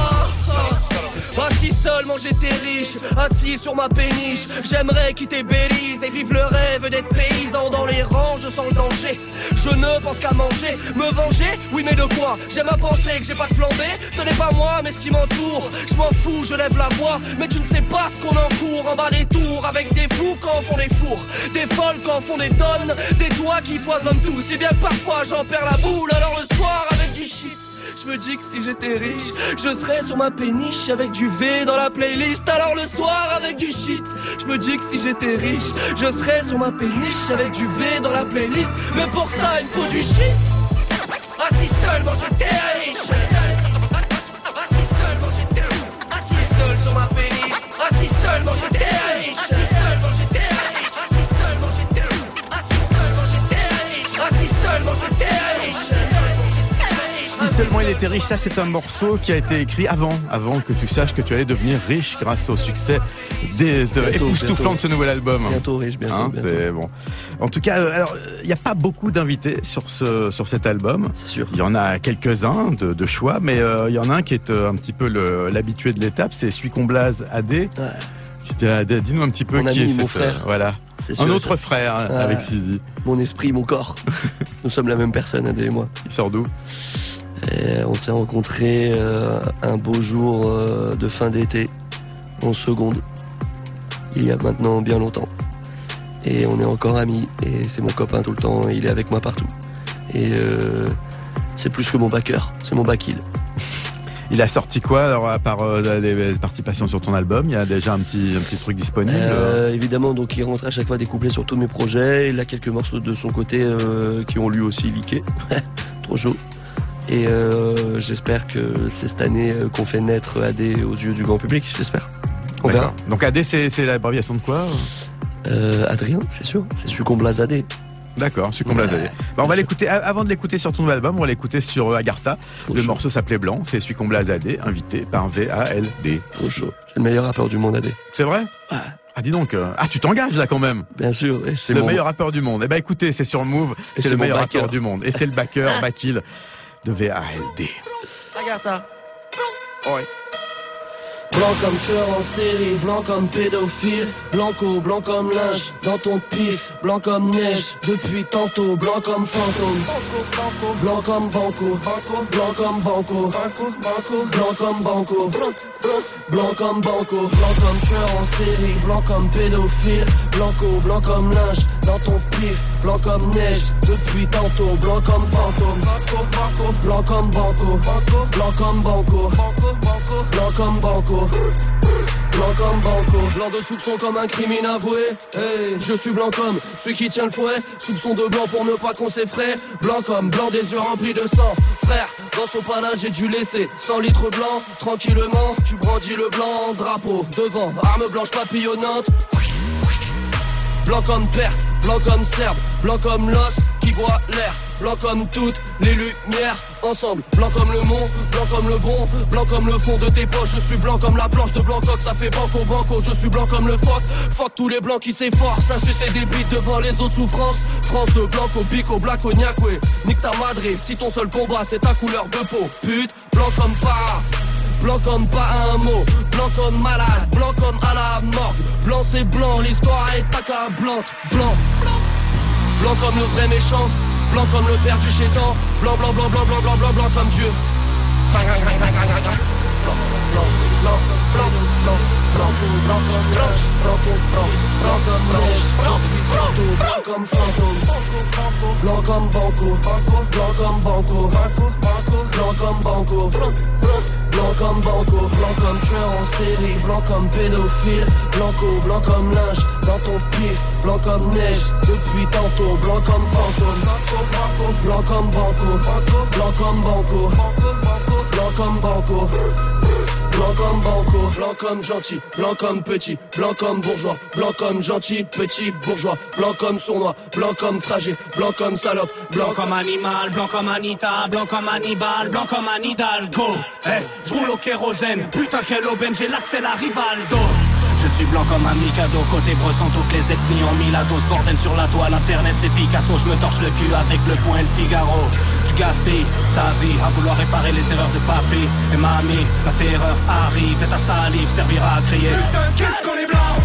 E: oh. Assis seul, moi j'étais riche, assis sur ma péniche. J'aimerais quitter Belize et vivre le rêve d'être paysan. Dans les rangs je sens le danger, je ne pense qu'à manger. Me venger, oui mais de quoi? J'aime à penser que j'ai pas de plan B. Ce n'est pas moi mais ce qui m'entoure. Je m'en fous, je lève la voix, mais tu ne sais pas ce qu'on encourt. En bas des tours, avec des fous quand font des fours, des folles quand font des tonnes, des doigts qui foisonnent tout. Si bien que parfois j'en perds la boule. Alors le soir avec du shit, je me dis que si j'étais riche, je serais sur ma péniche avec du V dans la playlist. Alors le soir avec du shit, je me dis que si j'étais riche, je serais sur ma péniche avec du V dans la playlist. Mais pour ça il me faut du shit. Assis seul, moi j'étais riche. Assis seul, moi j'étais riche. Assis seul sur ma péniche. Assis seul, moi j'étais riche. Assis seul, moi j'étais riche. Assis seul, moi j'étais riche. Assis seul, moi j'étais riche. Assis seul, moi j'étais riche.
C: Si seulement il était riche, ça c'est un morceau qui a été écrit avant, avant que tu saches que tu allais devenir riche grâce au succès des, de,
F: bientôt,
C: époustouflant
F: bientôt.
C: de ce nouvel album.
F: Bientôt riche, bientôt.
C: Hein,
F: bientôt.
C: c'est bon. En tout cas, alors il n'y a pas beaucoup d'invités sur ce sur cet album.
F: C'est sûr.
C: Il y en a quelques-uns de, de choix, mais euh, il y en a un qui est euh, un petit peu le, l'habitué de l'étape, c'est Suis Comblaz A D.
F: Ouais.
C: Dis-nous un petit peu
F: Mon
C: qui
F: ami,
C: est
F: mon
C: cette,
F: frère.
C: euh, voilà.
F: C'est sûr,
C: Un autre
F: ça.
C: frère hein,
F: Ouais.
C: avec Sizi.
F: Mon esprit, mon corps. Nous sommes la même personne, Adé et moi.
C: Il sort d'où?
F: Et on s'est rencontrés euh, un beau jour euh, de fin d'été, en seconde, il y a maintenant bien longtemps. Et on est encore amis, et c'est mon copain tout le temps, il est avec moi partout. Et euh, c'est plus que mon backer, c'est mon back-heel.
C: Il a sorti quoi alors, à part euh, les participations sur ton album? Il y a déjà un petit, un petit truc disponible
F: euh, Évidemment, donc il rentre à chaque fois des couplets sur tous mes projets. Il a quelques morceaux de son côté euh, qui ont lui aussi leaké. Trop chaud. Et euh, j'espère que c'est cette année qu'on fait naître A D aux yeux du grand public, j'espère. On
C: D'accord.
F: verra.
C: Donc A D, c'est, c'est l'abréviation de quoi?
F: euh, Adrien, c'est sûr. C'est celui qu'on blase A D.
C: D'accord, celui qu'on l'a donné. Bah, on va l'écouter, avant de l'écouter sur ton nouvel album, on va l'écouter sur euh, Agartha.
F: Trop
C: le
F: chaud.
C: morceau s'appelait Blanc, c'est celui qu'on blase A D, invité par V A L D.
F: Trop chaud. C'est le meilleur rappeur du monde, A D.
C: C'est vrai?
F: Ouais.
C: Ah dis donc, euh, ah tu t'engages là quand même.
F: Bien sûr. Et c'est
C: Le
F: mon...
C: meilleur rappeur du monde. Eh ben écoutez, c'est sur Move, c'est,
F: c'est
C: le
F: mon
C: meilleur
F: backer.
C: rappeur du monde. Et c'est le backer, Bakil, de V A L D.
E: Agartha. Ouais. Blanc comme tueur en série, blanc comme pédophile, blanco, blanc comme linge, dans ton pif, blanc comme neige, depuis tantôt, blanc comme fantôme, blanc comme banco, blanc comme banco, blanc comme banco, blanc comme banco, blanc comme tueur en série, blanc comme pédophile, blanco, blanc comme linge, dans ton pif, blanc comme neige, depuis tantôt, blanc comme fantôme, blanc comme banco, blanc comme banco, blanc comme banco. Blanc comme banco, blanc de soupçon comme un criminel avoué. Hey, je suis blanc comme celui qui tient le fouet. Soupçon de blanc pour ne pas qu'on s'effraie. Blanc comme blanc des yeux remplis de sang. Frère, dans son palin j'ai dû laisser cent litres blancs. Tranquillement, tu brandis le blanc. Drapeau devant, arme blanche papillonnante. Blanc comme perte, blanc comme serbe, blanc comme l'os qui voit l'air. Blanc comme toutes les lumières ensemble. Blanc comme le mont, blanc comme le bon, blanc comme le fond de tes poches. Je suis blanc comme la planche de Blancoc, ça fait banco banco. Je suis blanc comme le phoque, fuck tous les blancs qui s'efforcent à sucer des bites devant les autres souffrances. France de blanco, bico, black, cognac, ouais. Nique ta madre, si ton seul combat c'est ta couleur de peau. Pute, blanc comme pas, blanc comme pas un mot. Blanc comme malade, blanc comme à la morgue. Blanc c'est blanc, l'histoire est accablante. Blanc, blanc comme le vrai méchant. Blanc comme le père du chétan. Blanc, blanc, blanc, blanc, blanc, blanc, blanc, blanc comme Dieu. Blanc, blanc, blanc, blanc, blanc, blanc, blanc, blanc, blanc, blanc comme blanche, blanc comme blanche, blanc comme neige, blanc comme fantôme, blanc comme banco, blanc comme banco, blanc comme banco, blanc comme banco, blanc comme tueur en série, blanc comme pédophile, blanco, blanc comme linge, dans ton pif, blanc comme neige, depuis tantôt, blanc comme fantôme, blanc comme banco, blanc comme banco, blanc comme banco. Blanc comme banco, blanc comme gentil, blanc comme petit, blanc comme bourgeois, blanc comme gentil, petit, bourgeois, blanc comme sournois, blanc comme fragile, blanc comme salope, blanc comme animal, blanc comme Anita, blanc comme Hannibal, blanc comme Anne Hidalgo. Hey, je roule au kérosène, putain quelle aubaine, j'ai l'accès à Rivaldo. Je suis blanc comme un Mikado, côté bresson, toutes les ethnies ont mis la dose. Bordel sur la toile, internet c'est Picasso. Je me torche le cul avec le point et le Figaro. Tu gaspilles ta vie à vouloir réparer les erreurs de papy et mamie. La terreur arrive et ta salive servira à crier. Putain qu'est-ce qu'on est blanc.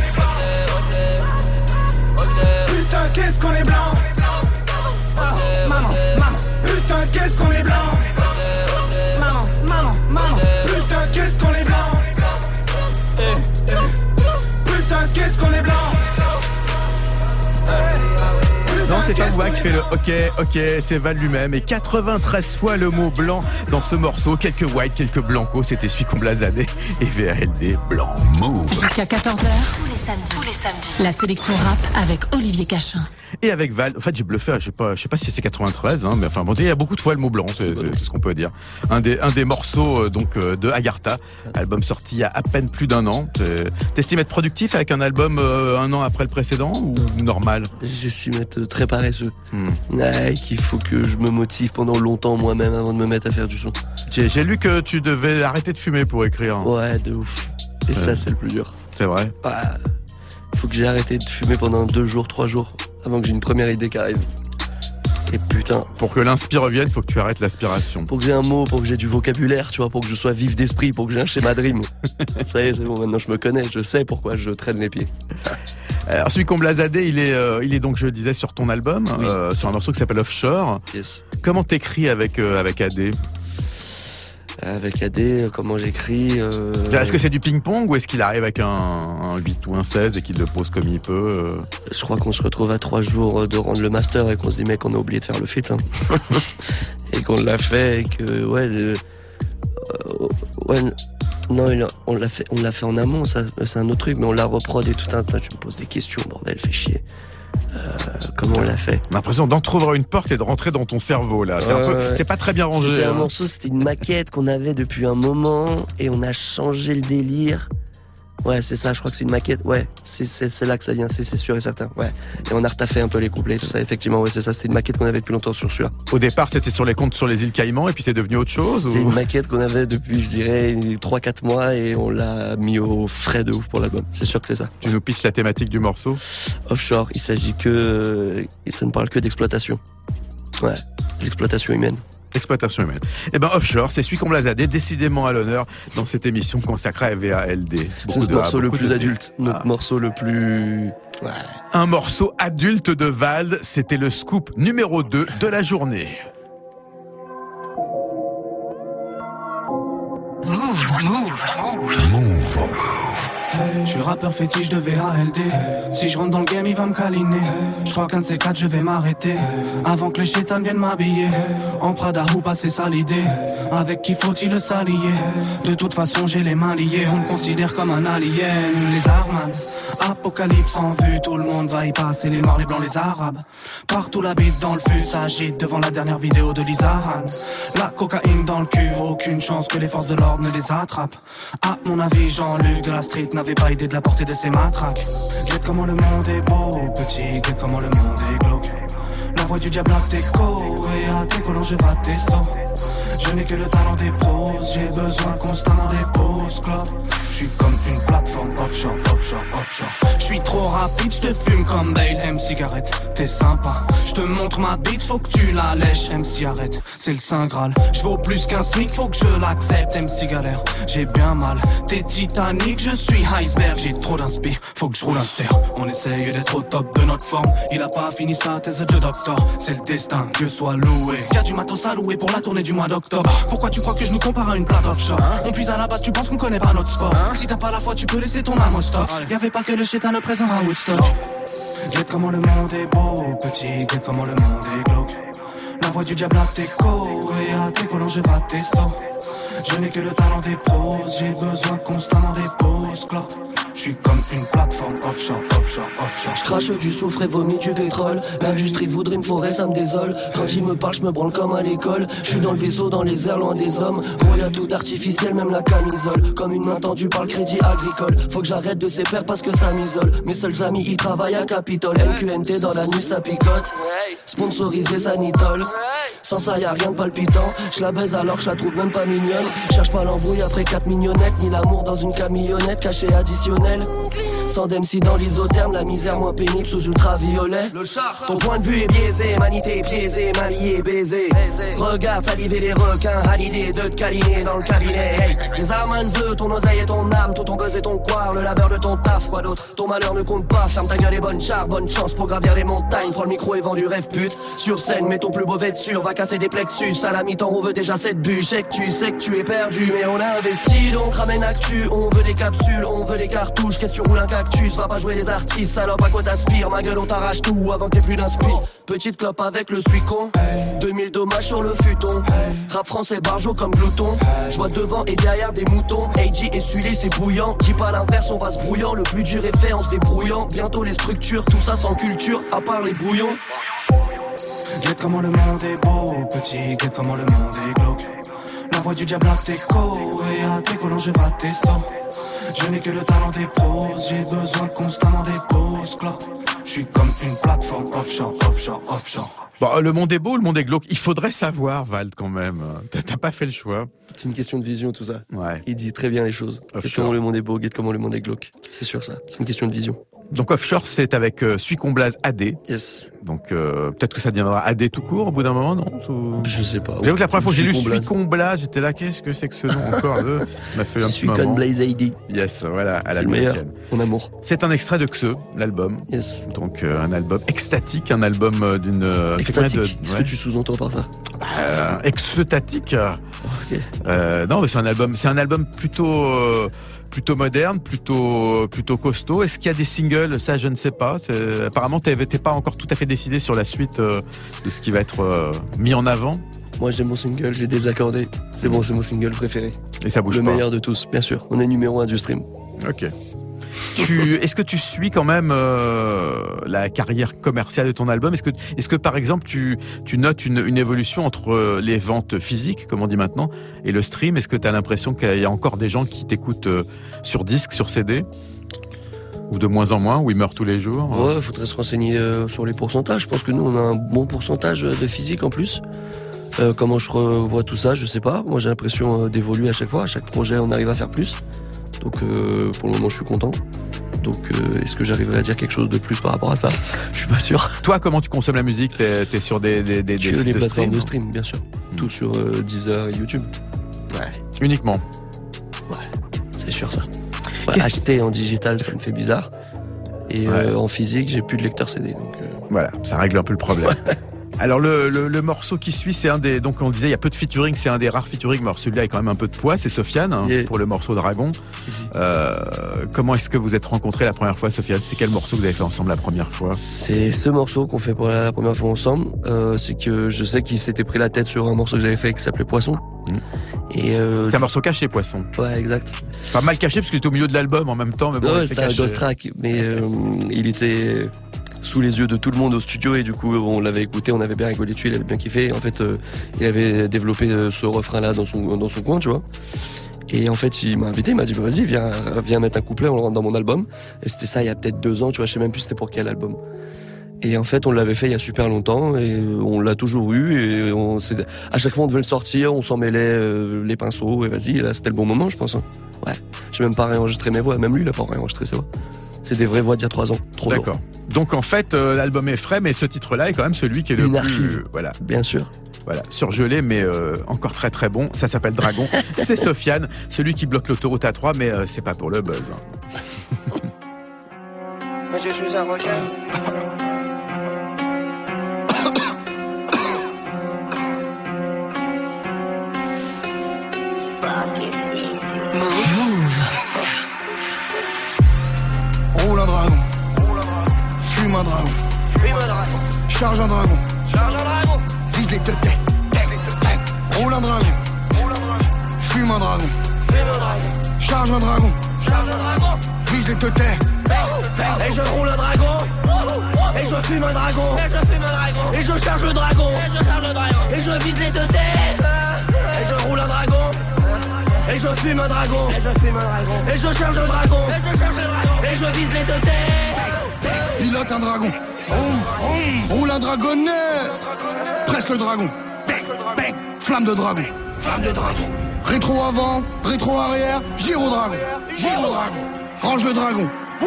E: Putain qu'est-ce qu'on est blanc. Maman, maman. Putain qu'est-ce qu'on est blanc. Maman, maman, maman. Putain qu'est-ce qu'on est blanc. Eh, eh. Putain, qu'est-ce qu'on est blanc.
C: Non, c'est pas moi qui fait le ok, ok, c'est Val lui-même. Et quatre-vingt-treize fois le mot blanc dans ce morceau. Quelques white, quelques blancos, c'était celui qu'on blasait. Et V A L D, blanc.
B: Move.
D: Jusqu'à quatorze heures, tous les samedis. Tous les samedis. La sélection rap avec Olivier Cachin.
C: Et avec Val, en fait j'ai bluffé, je sais pas, je sais pas si c'est quatre-vingt-treize, hein, mais enfin bon, il y a beaucoup de fois le mot blanc, c'est, c'est, c'est ce qu'on peut dire. Un des, un des morceaux euh, donc euh, de Agartha, album sorti il y a à peine plus d'un an. T'estimes être productif avec un album euh, un an après le précédent ou normal?
F: J'estime être très paresseux.
C: Hmm.
F: Ouais, qu'il faut que je me motive pendant longtemps moi-même avant de me mettre à faire du son.
C: J'ai, j'ai lu que tu devais arrêter de fumer pour écrire.
F: Ouais, de ouf. Et ouais. Ça c'est le plus dur.
C: C'est vrai.
F: Ouais. Faut que j'ai arrêté de fumer pendant deux jours, trois jours avant que j'ai une première idée qui arrive. Et putain.
C: Pour que l'inspire revienne, faut que tu arrêtes l'aspiration.
F: Pour que j'ai un mot, pour que j'ai du vocabulaire, tu vois, pour que je sois vif d'esprit, pour que j'ai un schéma de rime. Ça y est, c'est bon, maintenant je me connais, je sais pourquoi je traîne les pieds.
C: Alors celui qu'on blasait, il est, euh, il est donc, je le disais, sur ton album, oui. euh, sur un morceau qui s'appelle Offshore.
F: Yes.
C: Comment t'écris avec, euh, avec A D?
F: Avec A D, comment j'écris euh...
C: Est-ce que c'est du ping-pong ou est-ce qu'il arrive avec un, un huit ou un seize et qu'il le pose comme il peut euh...
F: Je crois qu'on se retrouve à trois jours de rendre le master et qu'on se dit mec on a oublié de faire le feat hein. Et qu'on l'a fait et que ouais de... euh, ouais, non, il a- on l'a fait, on l'a fait en amont, ça, c'est un autre truc, mais on l'a reprod et tout un tas. Tu me poses des questions, bordel, fais chier. Euh, comment on l'a fait?
C: On a l'impression d'entrouvrir une porte et de rentrer dans ton cerveau là. C'est, un
F: Ouais,
C: peu,
F: ouais.
C: c'est pas très bien rangé.
F: C'était un
C: hein.
F: morceau, c'était une maquette qu'on avait depuis un moment et on a changé le délire. Ouais, c'est ça, je crois que c'est une maquette. Ouais, c'est, c'est, c'est là que ça vient, c'est, c'est sûr et certain. Ouais. Et on a retaffé un peu les couplets, tout ça, effectivement. Ouais, c'est ça, c'était une maquette qu'on avait depuis longtemps sur celui-là.
C: Au départ, c'était sur les comptes sur les îles Caïmans et puis c'est devenu autre chose.
F: C'était
C: Ou...
F: une maquette qu'on avait depuis, je dirais, trois quatre mois et on l'a mis au frais de ouf pour l'album. C'est sûr que c'est ça.
C: Tu nous pitches la thématique du morceau.
F: Offshore, il s'agit que. Et ça ne parle que d'exploitation. Ouais, l'exploitation humaine.
C: Exploitation humaine. Eh ben Offshore, c'est Suicombe Lazadé, décidément à l'honneur dans cette émission consacrée à V A L D.
F: C'est
C: Beaucoup
F: notre
C: de-
F: morceau le
C: beaucoup
F: plus
C: de-
F: adulte. Notre
C: Ah.
F: morceau le plus. Ouais.
C: Un morceau adulte de Vald, c'était le scoop numéro deux de la journée.
A: Je suis rappeur fétiche de V A L D. Si je rentre dans le game, il va me câliner. Je crois qu'un de ces quatre, je vais m'arrêter avant que le chétan vienne m'habiller. En Prada ou pas, c'est ça l'idée. Avec qui faut-il le s'allier? De toute façon, j'ai les mains liées. On me considère comme un alien. Les Arman, apocalypse en vue. Tout le monde va y passer. Les noirs, les blancs, les arabes. Partout la bite dans le fût s'agite devant la dernière vidéo de Lisa Han. La cocaïne dans le cul. Aucune chance que les forces de l'ordre ne les attrapent. À mon avis, Jean-Luc de la street n'avait pas idée de la portée de ses matraques. Guette comment le monde est beau, petit, guette comment le monde est glauque. La voix du diable à tes côtes, et à tes collants je vais tes sauts. Je n'ai que le talent des pros, j'ai besoin constamment des pauses clopes. Je suis comme une plateforme offshore, offshore, offshore. Je suis trop rapide, je te fume comme Bale, M cigarette. T'es sympa, je te montre ma bite, faut que tu la lèches, M C arrête. C'est le saint graal, je vaux plus qu'un smic, faut que je l'accepte, M C galère. J'ai bien mal, t'es Titanic, je suis iceberg, j'ai trop d'inspi, faut que je roule un terre. On essaye d'être au top de notre forme, il a pas fini sa thèse de docteur. C'est le destin, Dieu soit loué. Y'a du matos à louer pour la tournée du mois d'octobre. Pourquoi tu crois que je nous compare à une plate offshore? On puise à la base, tu penses qu'on connaît pas notre sport. Si t'as pas la foi, tu peux laisser ton âme au stock. Y'avait pas que le chétan le présent à Woodstock. Guette comment le monde est beau, petit, guette comment le monde est glauque. La voix du diable à tes côtes, et à tes collants je vais tes sauts. Je n'ai que le talent des pros, j'ai besoin constamment des pauses clopes. Je suis comme une plateforme offshore, offshore, offshore.
F: Je crache du soufre et vomis du pétrole. L'industrie voudrait me forer, ça me désole. Quand il me parle, je me branle comme à l'école. Je suis dans le vaisseau, dans les airs, loin des hommes. Gros, y'a tout d'artificiel, même la camisole. Comme une main tendue par le crédit agricole. Faut que j'arrête de ces pères parce que ça m'isole. Mes seuls amis, ils travaillent à Capitole. N Q N T dans la nuit, ça picote. Sponsorisé, ça nitole. Sans ça, y'a rien de palpitant. Je la baise alors que je la trouve même pas mignonne. Cherche pas l'embrouille après quatre mignonnettes. Ni l'amour dans une camionnette cachée additionnelle. Sans d'M C dans l'isotherme, la misère moins pénible sous ultraviolet. Le char, ton point de vue est biaisé, manité biaisé, manié baisé. Regarde saliver les requins, à l'idée de te câliner dans le cabinet. Hey, les Arman veut ton oseille et ton âme, tout ton buzz et ton coir, le labeur de ton taf, quoi d'autre. Ton malheur ne compte pas, ferme ta gueule et bonne char, bonne chance pour gravir les montagnes. Prends le micro et vends du rêve pute. Sur scène, mets ton plus beau vêture, va casser des plexus. À la mi-temps, on veut déjà cette bûche. Je sais que tu sais que tu es perdu, mais on a investi, donc ramène actu. On veut des capsules, on veut des cartouches. Qu'est-ce que tu roules un cactus, va pas jouer les artistes, salope, à quoi t'aspires? Ma gueule, on t'arrache tout avant que t'aies plus d'inspi. Petite clope avec le suicon, deux mille dommages sur le futon. Rap français barjo comme glouton. Je vois devant et derrière des moutons. A G et celui c'est bouillant. Dis pas l'inverse, on va se brouillant. Le plus dur est fait en se débrouillant. Bientôt les structures, tout ça sans culture, à part les bouillons.
A: Guette comment le monde est beau, petit, guette comment le monde est glauque. La voix du diable à tes côtes, et à tes collants je vais tes sauts. Je n'ai que le talent des pros, j'ai besoin constamment des pauses clopes. Je suis comme une plateforme offshore, offshore, offshore.
C: Bon, le monde est beau, le monde est glauque. Il faudrait savoir, Vald, quand même. T'as, t'as pas fait le choix.
F: C'est une question de vision tout ça.
C: Ouais.
F: Il dit très bien les choses. Guette comment le monde est beau, guette comment le monde est glauque. C'est sûr ça, c'est une question de vision.
C: Donc Offshore, c'est avec euh, Suicombe Lazadé A D.
F: Yes.
C: Donc euh, peut-être que ça deviendra A D tout court au bout d'un moment, non? Ou...
F: Je sais pas.
C: J'avoue que la première fois que j'ai lu
F: Suicombe
C: Suicombe Lazadé, j'étais là, qu'est-ce que c'est que ce nom encore? euh, m'a fait un petit
F: Suicombe
C: moment.
F: Lazadé.
C: Yes, voilà, à
F: C'est le meilleur,
C: l'américaine.
F: mon amour.
C: C'est un extrait de Xe, l'album.
F: Yes.
C: Donc euh, un album extatique, un album euh, d'une... Euh,
F: Extatique,
C: de-
F: qu'est-ce
C: ouais.
F: que tu sous-entends par ça?
C: Euh, extatique.
F: Ok.
C: Euh, non, mais c'est un album, c'est un album plutôt, euh, plutôt moderne, plutôt, plutôt costaud. Est-ce qu'il y a des singles? Ça, je ne sais pas. C'est- apparemment, t'es, t'es pas encore tout à fait décidé sur la suite euh, de ce qui va être euh, mis en avant.
F: Moi j'aime mon single, j'ai désaccordé. C'est bon, c'est mon single préféré.
C: Et ça bouge
F: Le
C: pas.
F: Le meilleur de tous, bien sûr. On est numéro un du stream.
C: Ok. Tu, est-ce que tu suis quand même euh, la carrière commerciale de ton album ? Est-ce que, est-ce que par exemple tu, tu notes une, une évolution entre les ventes physiques, comme on dit maintenant, et le stream ? Est-ce que tu as l'impression qu'il y a encore des gens qui t'écoutent euh, sur disque, sur C D ? Ou de moins en moins, ou ils meurent tous les jours ?
F: Ouais, il faudrait se renseigner euh, sur les pourcentages. Je pense que nous, on a un bon pourcentage de physique en plus. Euh, comment je revois tout ça, je sais pas. Moi, j'ai l'impression euh, d'évoluer à chaque fois. À chaque projet, on arrive à faire plus. Donc, euh, pour le moment, je suis content. Donc, euh, est-ce que j'arriverai à dire quelque chose de plus par rapport à ça ? Je suis pas sûr.
C: Toi, comment tu consommes la musique ? T'es, t'es sur des, des, des,
F: sur
C: des
F: les
C: de
F: plateformes
C: stream,
F: de stream, bien sûr. Mmh. Tout sur euh, Deezer et YouTube.
C: Ouais. Uniquement.
F: Ouais, c'est sûr ça. Ouais, acheter en digital, ça me fait bizarre. Et ouais. euh, en physique, j'ai plus de lecteur C D. Donc, euh...
C: voilà, ça règle un peu le problème. Alors le, le, le morceau qui suit, c'est un des, donc on disait il y a peu de featuring, c'est un des rares featuring, mais celui-là a quand même un peu de poids, c'est Sofiane hein, yeah. pour le morceau Dragon.
F: Si, si.
C: Euh, comment est-ce que vous êtes rencontrés la première fois, Sofiane ? C'est quel morceau que vous avez fait ensemble la première fois ?
F: C'est ce morceau qu'on fait pour la première fois ensemble. Euh, c'est que je sais qu'il s'était pris la tête sur un morceau que j'avais fait qui s'appelait Poisson. Mmh.
C: Et euh, c'était un morceau caché, Poisson.
F: Ouais, exact.
C: Enfin mal caché parce qu'il était au milieu de l'album en même temps, mais bon.
F: Ouais, c'était un ghost track, mais euh, il était sous les yeux de tout le monde au studio et du coup on l'avait écouté, on avait bien rigolé dessus, il avait bien kiffé. Et en fait, euh, il avait développé ce refrain-là dans son dans son coin, tu vois. Et en fait, il m'a invité, il m'a dit bah, vas-y, viens, viens mettre un couplet, on le rentre dans mon album. Et c'était ça il y a peut-être deux ans, tu vois, je sais même plus c'était pour quel album. Et en fait, on l'avait fait il y a super longtemps et on l'a toujours eu. Et on, à chaque fois, on devait le sortir, on s'en mêlait euh, les pinceaux. Et vas-y, là, c'était le bon moment, je pense. Hein. Ouais. J'ai même pas réenregistré mes voix. Même lui, il a pas réenregistré ses voix. C'est des vraies voix d'il y a trois ans. Trop
C: D'accord. Lourd. Donc en fait, euh, l'album est frais, mais ce titre-là est quand même celui qui est le
F: Une
C: plus.
F: Archive.
C: Voilà.
F: Bien sûr.
C: Voilà, surgelé, mais euh, encore très très bon. Ça s'appelle Dragon. C'est Sofiane, celui qui bloque l'autoroute A trois, mais euh, c'est pas pour le buzz.
H: Moi, je suis un requin.
I: Roule un dragon, fume un dragon, charge un dragon, vise les teutés. Roule un dragon, fume un dragon, charge un dragon, vise les teutés.
E: Et je roule un dragon, et je fume un dragon, et je charge le dragon, et je vise les teutés. Et je roule un dragon, et je fume un dragon, et je fume un dragon, et je charge un dragon, et je charge le dragon, et je vise les teutés.
I: Pilote un dragon, vroom, vroom. Roule un dragonnet, presse le dragon, bang, bang. Flamme de dragon, flamme de dragon. Rétro avant, rétro arrière, giro dragon, giro dragon. Range le dragon,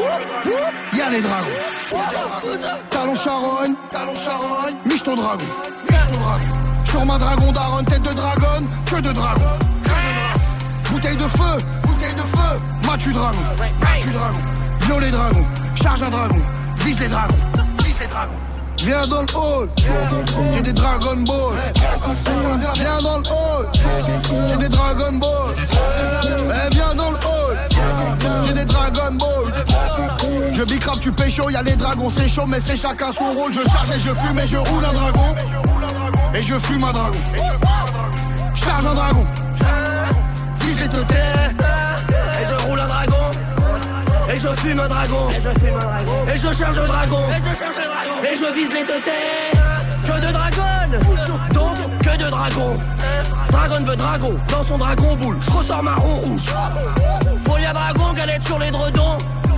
I: y'a les dragons. Talon charogne, talon charogne, miche ton dragon, miche ton dragon. Sur ma dragon daronne, tête de dragon, queue de dragon. Bouteille de feu, bouteille de feu, matu dragon, matu dragon. Violet dragon, charge un dragon, vise les dragons, vise les dragons. Viens dans le hall, j'ai des Dragon Ball. Viens dans le hall, j'ai des Dragon Ball. Eh, viens dans le hall, j'ai des Dragon Ball. Je bicrape, tu pécho, y'a les dragons, c'est chaud, mais c'est chacun son rôle. Je charge et je fume et je roule un dragon. Et je fume un dragon. Charge un dragon. Vise les teutés.
E: Et je roule un dragon. Et je fume un dragon. Et je fume un dragon. Et je charge un dragon. Et je charge un dragon. Et je vise les teutés. Que de dragon. Donc, que de dragon. Dragon veut dragon. Dans son dragon boule. Je ressors marron rouge. Folie à dragon, galette sur les dredons.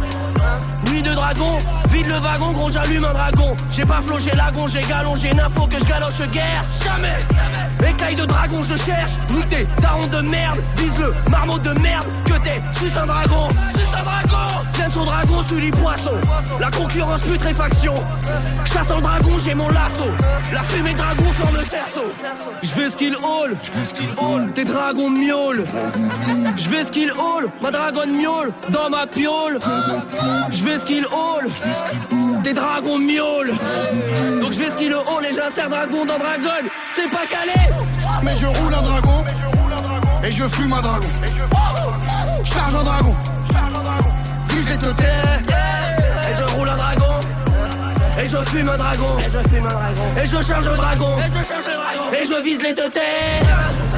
E: Nuit de dragon, vide le wagon, gros j'allume un dragon. J'ai pas flot, j'ai lagon, j'ai galon, j'ai une info que je galoche guerre. Jamais. Écaille de dragon, je cherche. Nique tes darons de merde. Vise le marmot de merde. Que t'es, suce un dragon. Suce un dragon. Viens de son dragon, sous les poissons. La concurrence putréfaction. Chasse en dragon, j'ai mon lasso. La fumée dragon sur le cerceau. J'vais skill hall. Tes dragons miaulent. J'vais skill hall. Ma dragonne miaule. Dans ma piole. J'vais skill hall. Tes dragons miaulent. Donc j'vais skill hall et j'insère dragon dans dragon. C'est pas calé.
I: Mais je roule un dragon. Et je fume un dragon. Charge un dragon. Vise les teutés.
E: Et je roule un dragon. Et Et je fume un dragon. Et je fume un dragon. Et je charge le dragon. Et je charge le dragon. Et je vise les deux têtes.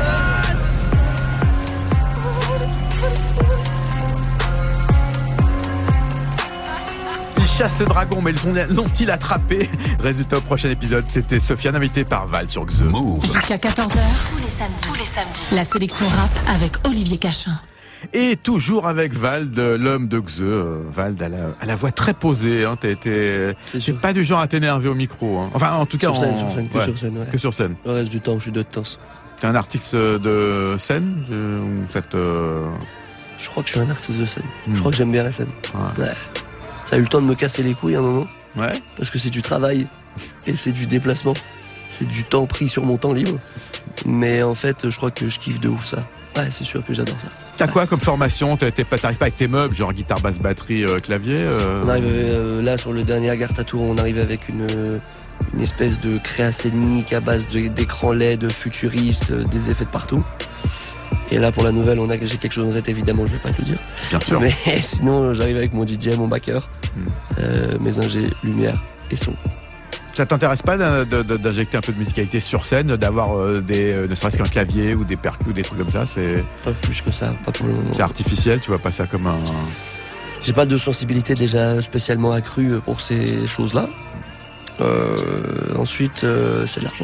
C: Ils chassent le dragon, mais l'ont-ils attrapé? Résultat au prochain épisode, c'était Sofiane invitée par Val sur X E.
B: Move.
D: Jusqu'à quatorze heures, tous les samedis. Tous les samedis. La sélection rap avec Olivier Cachin.
C: Et toujours avec Vald, l'homme de X E. Vald a la, a la voix très posée. Hein. T'as été, t'es pas du genre à t'énerver au micro. Hein. Enfin, en tout cas,
F: sur scène,
C: en...
F: sur scène, que
C: ouais,
F: sur scène. Ouais.
C: Que sur scène.
F: Le reste du temps, je suis de temps.
C: T'es un artiste de scène euh, ou faites, euh...
F: Je crois que je suis un artiste de scène.
C: Mm.
F: Je crois que j'aime bien la scène.
C: Ouais.
F: Ouais. Ça a eu le temps de me casser les couilles à un moment.
C: Ouais.
F: Parce que c'est du travail et c'est du déplacement. C'est du temps pris sur mon temps libre. Mais en fait, je crois que je kiffe de ouf ça. Ouais, c'est sûr que j'adore ça.
C: T'as quoi comme formation? T'arrives pas, pas avec tes meubles, genre guitare, basse, batterie, euh, clavier euh...
F: On arrive euh, là sur le dernier Agartha Tour, on arrive avec une, une espèce de créa scénique à base de, d'écran L E D futuriste, des effets de partout. Et là pour la nouvelle, on a j'ai quelque chose en tête, évidemment, je vais pas te le dire.
C: Bien sûr.
F: Mais sinon, j'arrive avec mon D J, mon backer, mm. euh, mes ingés, lumière et son.
C: Ça t'intéresse pas d'injecter un peu de musicalité sur scène, d'avoir euh, des, euh, ne serait-ce qu'un clavier ou des percus ou des trucs comme ça? C'est
F: pas plus que ça, pas pour le moment.
C: C'est artificiel, tu vois pas ça comme un...
F: J'ai pas de sensibilité déjà spécialement accrue pour ces choses-là. Euh, ensuite, euh, c'est de l'argent.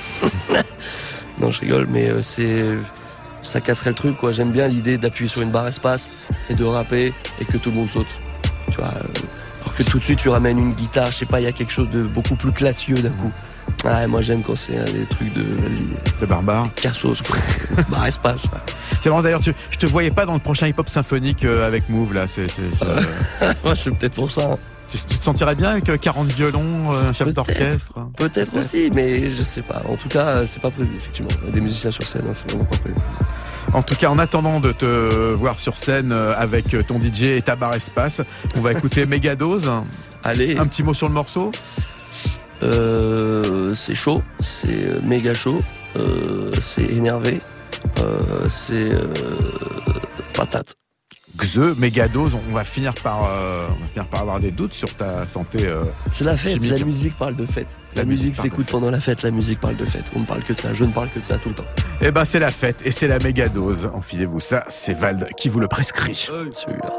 F: Non, je rigole, mais euh, c'est... ça casserait le truc, quoi. J'aime bien l'idée d'appuyer sur une barre espace et de rapper et que tout le monde saute. Tu vois, euh, alors que tout de suite tu ramènes une guitare, je sais pas, il y a quelque chose de beaucoup plus classieux d'un coup. Ouais, moi j'aime quand c'est hein, des trucs de, vas-y,
C: de barbare,
F: cassos, quoi. Barre espace. Ouais.
C: C'est marrant d'ailleurs, tu, je te voyais pas dans le prochain hip-hop symphonique euh, avec Move là. C'est, c'est, c'est, euh...
F: ouais, c'est peut-être pour ça. Hein.
C: Tu, tu te sentirais bien avec quarante violons, euh, un chef
F: peut-être,
C: d'orchestre?
F: Peut-être, peut-être aussi, mais je sais pas. En tout cas, c'est pas prévu, effectivement. Des musiciens sur scène, hein, c'est vraiment pas prévu.
C: En tout cas, en attendant de te voir sur scène avec ton D J et ta barre espace, on va écouter Megadose.
F: Allez.
C: Un petit mot sur le morceau?
F: euh, C'est chaud, c'est méga chaud, euh, c'est énervé, euh, c'est euh, patate.
C: X E, Megadose, on va finir par, euh, on va finir par avoir des doutes sur ta santé. Euh,
F: c'est la fête,
C: chimique.
F: La musique parle de fête. La, la musique, musique s'écoute pendant la fête, la musique parle de fête. On ne parle que de ça, je ne parle que de ça tout le temps.
C: Eh ben c'est la fête et c'est la Megadose. Enfilez-vous ça, c'est Vald qui vous le prescrit.
F: Euh, celui-là.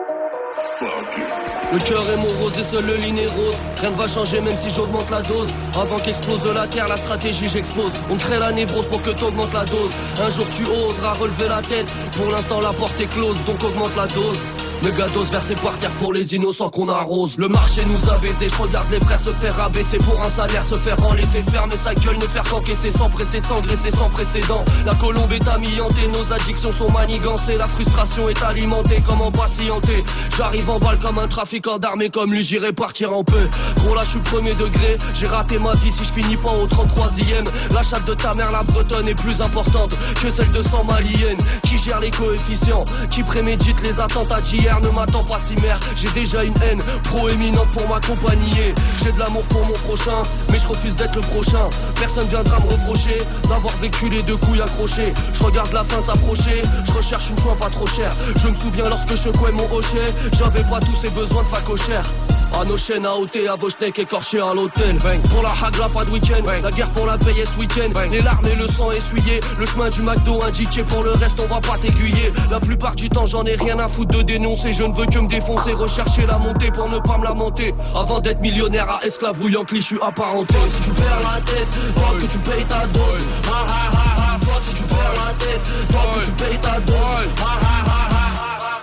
E: Le cœur est mon rose et seul le ligne est rose. Rien ne va changer même si j'augmente la dose. Avant qu'explose la terre, la stratégie j'expose. On crée la névrose pour que t'augmentes la dose. Un jour tu oseras relever la tête. Pour l'instant la porte est close, donc augmente la dose. Megadose versé par terre pour les innocents qu'on arrose. Le marché nous a baisé, je regarde les frères se faire rabaisser. Pour un salaire se faire en laisser fermer sa gueule, ne faire qu'encaisser sans presser de s'engraisser sans précédent. La colombe est amiantée, nos addictions sont manigancées. La frustration est alimentée, comment patienter. J'arrive en balle comme un trafiquant d'armes, comme lui j'irai partir en peu. Gros là je suis premier degré, j'ai raté ma vie si je finis pas au trente-troisième. La chatte de ta mère la bretonne est plus importante que celle de cent maliennes. Qui gère les coefficients, qui prémédite les attentats d'hier. Ne m'attends pas si mère, j'ai déjà une haine proéminente pour m'accompagner. J'ai de l'amour pour mon prochain, mais je refuse d'être le prochain. Personne viendra me reprocher d'avoir vécu les deux couilles accrochées. Je regarde la fin s'approcher, je recherche une joie pas trop chère. Je me souviens lorsque je couais mon hochet, j'avais pas tous ces besoins de facochère. À nos chaînes à ôter, à vos schnecks écorchés à l'hôtel. Pour la hagla pas de week-end, la guerre pour la payer ce week-end. Les larmes et le sang essuyé, le chemin du McDo indiqué. Pour le reste on va pas t'aiguiller. La plupart du temps j'en ai rien à foutre de dénoncer. Je ne veux que me défoncer, rechercher la montée pour ne pas me lamenter. Avant d'être millionnaire à esclave ou Yankee, je suis apparenté. Si tu perds la tête, toi que tu payes ta dose. Ha ha ha ha, fuck si tu perds la tête, toi que tu payes ta dose. Ha ha ha ha.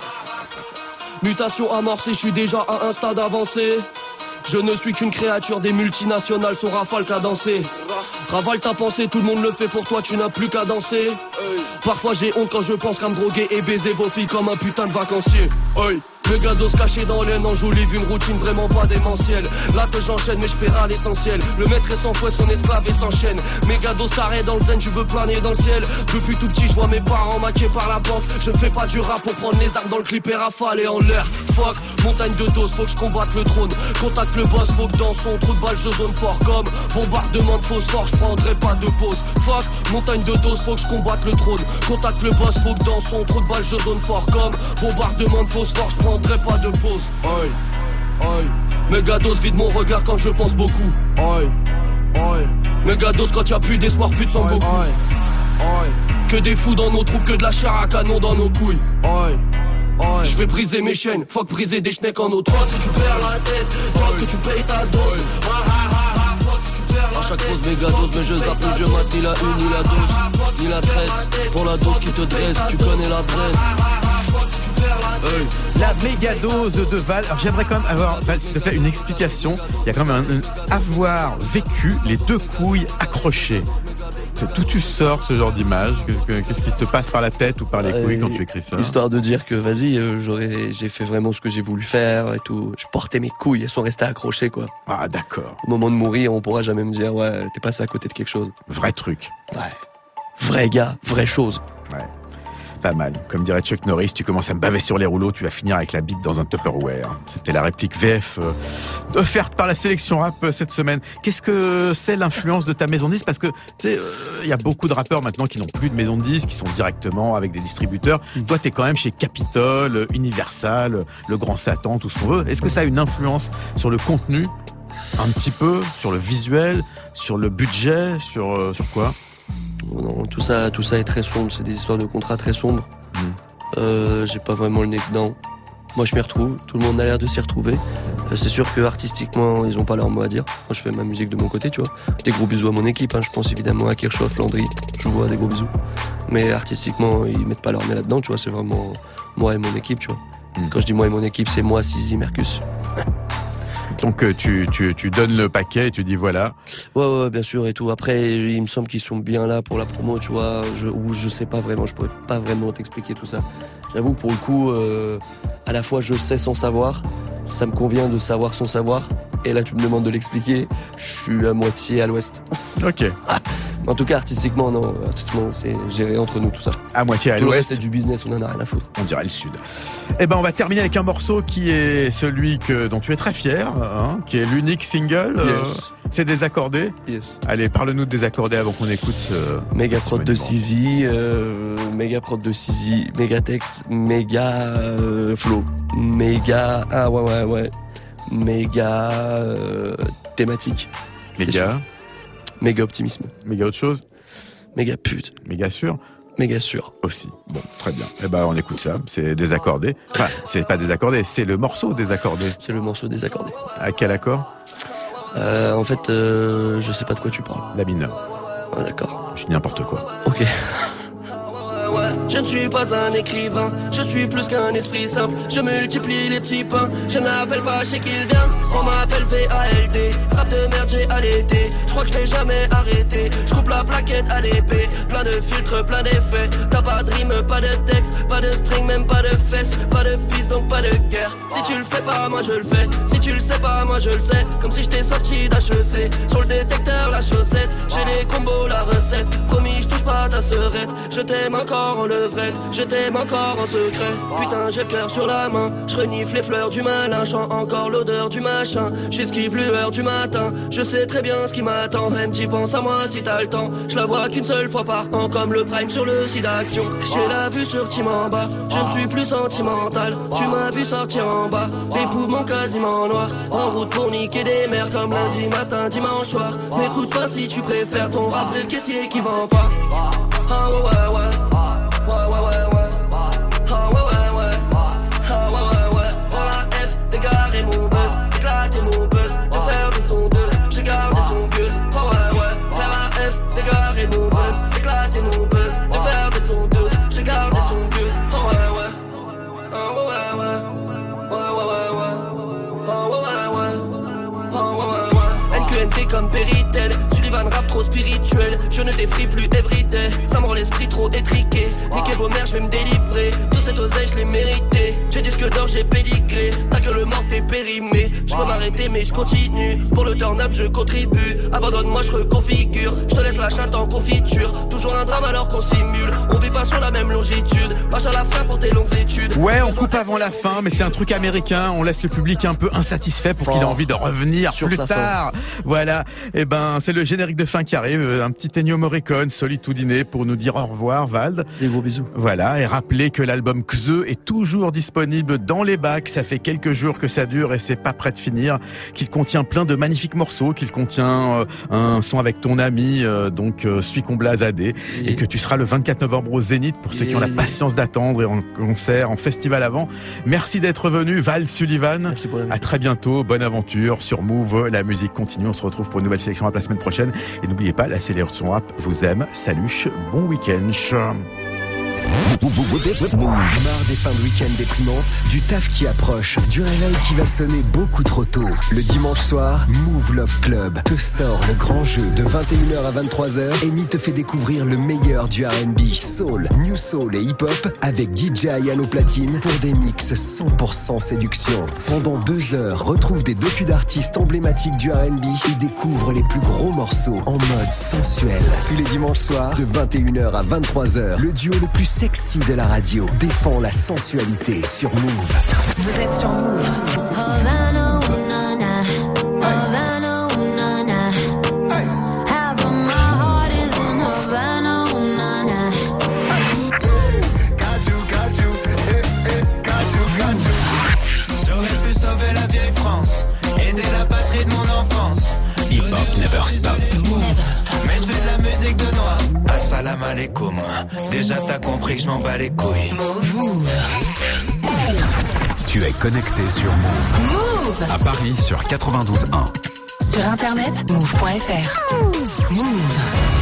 E: Mutation amorcée, je suis déjà à un stade avancé. Je ne suis qu'une créature des multinationales, son rafale qu'à danser. Ravale ta pensée, tout le monde le fait pour toi, tu n'as plus qu'à danser. Parfois j'ai honte quand je pense qu'à me droguer et baiser vos filles comme un putain de vacancier. Hey. Megadose caché dans l'aine, enjolive une routine vraiment pas démentielle. Là que j'enchaîne mais je paierai l'essentiel. Le maître est sans fouet, son esclave et s'enchaîne. Megadose carré dans le zen, tu veux planer dans le ciel. Depuis tout petit je vois mes parents maqués par la banque. Je ne fais pas du rap pour prendre les armes dans le clip et rafaler en l'air. Fuck, montagne de doses, faut que je combatte le trône. Contacte le boss, faut que dans son trou de balle je zone fort. Comme bombardement de phosphore, je prendrai pas de pause. Fuck, montagne de doses, faut que je combatte le trône. Contacte le boss, faut que dans son trou de balle je zone fort. Comme bombardement de phosphore, je prendrai pas de pause. Oi, oi, Mégadose vide mon regard quand je pense beaucoup. Oi, oi. Mégadose quand y'a plus d'espoir, plus de sang beaucoup. Que des fous dans nos troupes, que de la chair à canon dans nos couilles. Je vais briser mes chaînes, fuck briser des schnecks en eau. Toi si tu perds la tête, toi que tu payes ta dose. A chaque pause mégadose, mais je zappe, je mate ni la une, ni la douze, ni la tresse. Pour la dose qui te dresse, tu connais l'adresse.
C: Hey. La mégadose de Val. Alors j'aimerais quand même avoir, Val, s'il te plaît, une explication. Il y a quand même un, un, avoir vécu les deux couilles accrochées. D'où tu sors ce genre d'image? Qu'est-ce qui te passe par la tête ou par les couilles euh, quand tu écris ça?
F: Histoire de dire que vas-y, euh, j'aurais, j'ai fait vraiment ce que j'ai voulu faire et tout. Je portais mes couilles, elles sont restées accrochées quoi.
C: Ah d'accord.
F: Au moment de mourir, on pourra jamais me dire ouais, t'es passé à côté de quelque chose.
C: Vrai truc.
F: Ouais. Vrai gars, vraie chose.
C: Ouais. Pas mal. Comme dirait Chuck Norris, tu commences à me baver sur les rouleaux, tu vas finir avec la bite dans un Tupperware. C'était la réplique V F euh, offerte par la sélection rap euh, cette semaine. Qu'est-ce que c'est l'influence de ta maison de disques? Parce que tu sais, il euh, y a beaucoup de rappeurs maintenant qui n'ont plus de maison de disques, qui sont directement avec des distributeurs. Mmh. Toi, t'es quand même chez Capitol, Universal, Le Grand Satan, tout ce qu'on veut. Est-ce que ça a une influence sur le contenu, un petit peu, sur le visuel, sur le budget, sur euh, sur quoi?
F: Non, tout ça, tout ça est très sombre, c'est des histoires de contrats très sombres. Mmh. Euh, j'ai pas vraiment le nez dedans. Moi je m'y retrouve, tout le monde a l'air de s'y retrouver. Euh, c'est sûr que artistiquement ils ont pas leur mot à dire. Moi je fais ma musique de mon côté, tu vois. Des gros bisous à mon équipe, hein. Je pense évidemment à Kirchhoff, Landry, je vous vois des gros bisous. Mais artistiquement ils mettent pas leur nez là-dedans, tu vois, c'est vraiment moi et mon équipe, tu vois. Mmh. Quand je dis moi et mon équipe, c'est moi, Sizi, Mercus.
C: Donc tu, tu, tu donnes le paquet et tu dis voilà.
F: Ouais, ouais, bien sûr et tout. Après, il me semble qu'ils sont bien là pour la promo, tu vois. Je, ou je sais pas vraiment, je pourrais pas vraiment t'expliquer tout ça. J'avoue, pour le coup, euh, à la fois je sais sans savoir, ça me convient de savoir sans savoir. Et là, tu me demandes de l'expliquer, je suis à moitié à l'ouest.
C: Ok.
F: Ah. En tout cas, artistiquement, non. Artistiquement, c'est géré entre nous, tout ça.
C: À moitié à
F: tout
C: l'ouest.
F: C'est du business, on en a rien à foutre.
C: On dirait le sud. Eh ben, on va terminer avec un morceau qui est celui que, dont tu es très fier, hein, qui est l'unique single.
F: Yes.
C: Euh, c'est Désaccordé.
F: Yes.
C: Allez, parle-nous de Désaccordé avant qu'on écoute ce...
F: Méga prod de Sizi, euh, méga prod de Sizi, méga texte, méga euh, flow, méga... Ah ouais, ouais, ouais. Méga euh, thématique.
C: Méga.
F: Méga optimisme.
C: Méga autre chose.
F: Méga pute.
C: Méga sûr.
F: Méga sûr.
C: Aussi. Bon, très bien. Eh ben, on écoute ça. C'est Désaccordé. Enfin, c'est pas Désaccordé, c'est le morceau Désaccordé.
F: C'est le morceau Désaccordé.
C: À quel accord?
F: euh, En fait, euh, je sais pas de quoi tu parles.
C: La mineur.
F: Ah, d'accord.
C: Je dis n'importe quoi.
F: Ok.
E: Je ne suis pas un écrivain, je suis plus qu'un esprit simple. Je multiplie les petits pains, je n'appelle pas chez qui il vient. On m'appelle V A L D, strap de merde j'ai allaité. Je crois que je vais jamais arrêter, je coupe la plaquette à l'épée. Plein de filtres, plein d'effets. T'as pas de rime, pas de texte, pas de string, même pas de fesses. Pas de piste, donc pas de guerre. Si tu le fais pas, moi je le fais. Si tu le sais pas, moi je le sais. Comme si j'étais sorti d'H E C. Sur le détecteur, la chaussette. J'ai les combos, la recette. Promis, je touche pas ta serette. Je t'aime encore en levrette, je t'aime encore en secret. Putain, j'ai le cœur sur la main, je renifle les fleurs du malin, chant encore l'odeur du machin. J'esquive lueur du matin, je sais très bien ce qui m'attend. M, t'y penses à moi si t'as le temps. Je la vois qu'une seule fois par an, comme le prime sur le site d'action. J'ai la vue sur Team en bas, je ne suis plus sentimental. Tu m'as vu sortir en bas, les poumons quasiment noirs. En route pour niquer des mères comme lundi matin, dimanche soir. M'écoute pas si tu préfères ton rap de caissier qui vend pas. Ah ouais ouais ouais. Ouais ouais ouais ouais, ah ouais ouais ouais, ah ouais ouais ouais. Dans la F, dégarer mon buzz, éclater mon buzz, de faire des sondeuses, je garde des songueuses. Ouais ouais ouais, vers la F, dégarer mon buzz, éclater mon buzz, de faire des sondeuses, je garde des songueuses. Ouais ouais ouais, ah ouais ouais ouais, ouais ouais ouais ouais, ah ouais ouais ouais, ah ouais ouais ouais. N Q N T comme Péritel, Sullivan rap trop spirituel, je ne t'effrie plus everyday. Ça me rend l'esprit trop étriqué. Niquez vos mères, je vais me délivrer. Tout cet oseille, je l'ai mérité. J'ai disque d'or, j'ai pédigré. Ta gueule morte est périmée. Je peux m'arrêter, mais je continue. Pour le turn-up, je contribue. Abandonne-moi, je reconfigure. Je te laisse la chatte en confiture. Toujours un drame alors qu'on simule. On vit pas sur la même longitude. Marche à la fin pour tes longues études.
C: Ouais, on coupe avant la fin, mais c'est un truc américain. On laisse le public un peu insatisfait pour qu'il ait envie de revenir sur plus tard. Fin. Voilà. Et ben, c'est le générique de fin qui arrive. Un petit Ennio Morricone, solitudiné pour nous dire au revoir, Vald.
F: Des gros bisous.
C: Voilà, et rappelez que l'album Xe est toujours disponible disponible dans les bacs. Ça fait quelques jours que ça dure et c'est pas prêt de finir. Qu'il contient plein de magnifiques morceaux, qu'il contient euh, un son avec ton ami, euh, donc euh, Suis qu'on Blazadé, yeah. et que tu seras le vingt-quatre novembre au Zénith pour ceux yeah. qui ont la patience d'attendre et en concert, en festival avant. Merci d'être venu, Val Sullivan.
F: Merci pour
C: à très bientôt, bonne aventure sur Move. La musique continue, on se retrouve pour une nouvelle sélection rap la semaine prochaine. Et n'oubliez pas, la sélection rap vous aime. Salut, bon week-end.
J: Marre des fins de week-end déprimantes, du taf qui approche, du réveil qui va sonner beaucoup trop tôt. Le dimanche soir, Move Love Club te sort le grand jeu de vingt et une heures à vingt-trois heures. Amy te fait découvrir le meilleur du R and B, soul, new soul et hip-hop avec D J Ian au platine pour des mix cent pour cent séduction. Pendant deux heures, retrouve des docus d'artistes emblématiques du R and B et découvre les plus gros morceaux en mode sensuel. Tous les dimanches soirs, de vingt et une heures à vingt-trois heures, le duo le plus sexy de la radio défend la sensualité sur Move.
D: Vous êtes sur Move.
K: J'aurais pu sauver la vieille France, aider la patrie de mon enfance.
B: Hip-hop never stop.
K: Mais je fais de la musique de noir. Assalam alaikum. Déjà t'as compris que je m'en bats les couilles.
D: Move.
B: Tu es connecté sur Move.
D: Move.
B: À Paris sur quatre-vingt-douze point un.
D: Sur internet, move point f r. Move.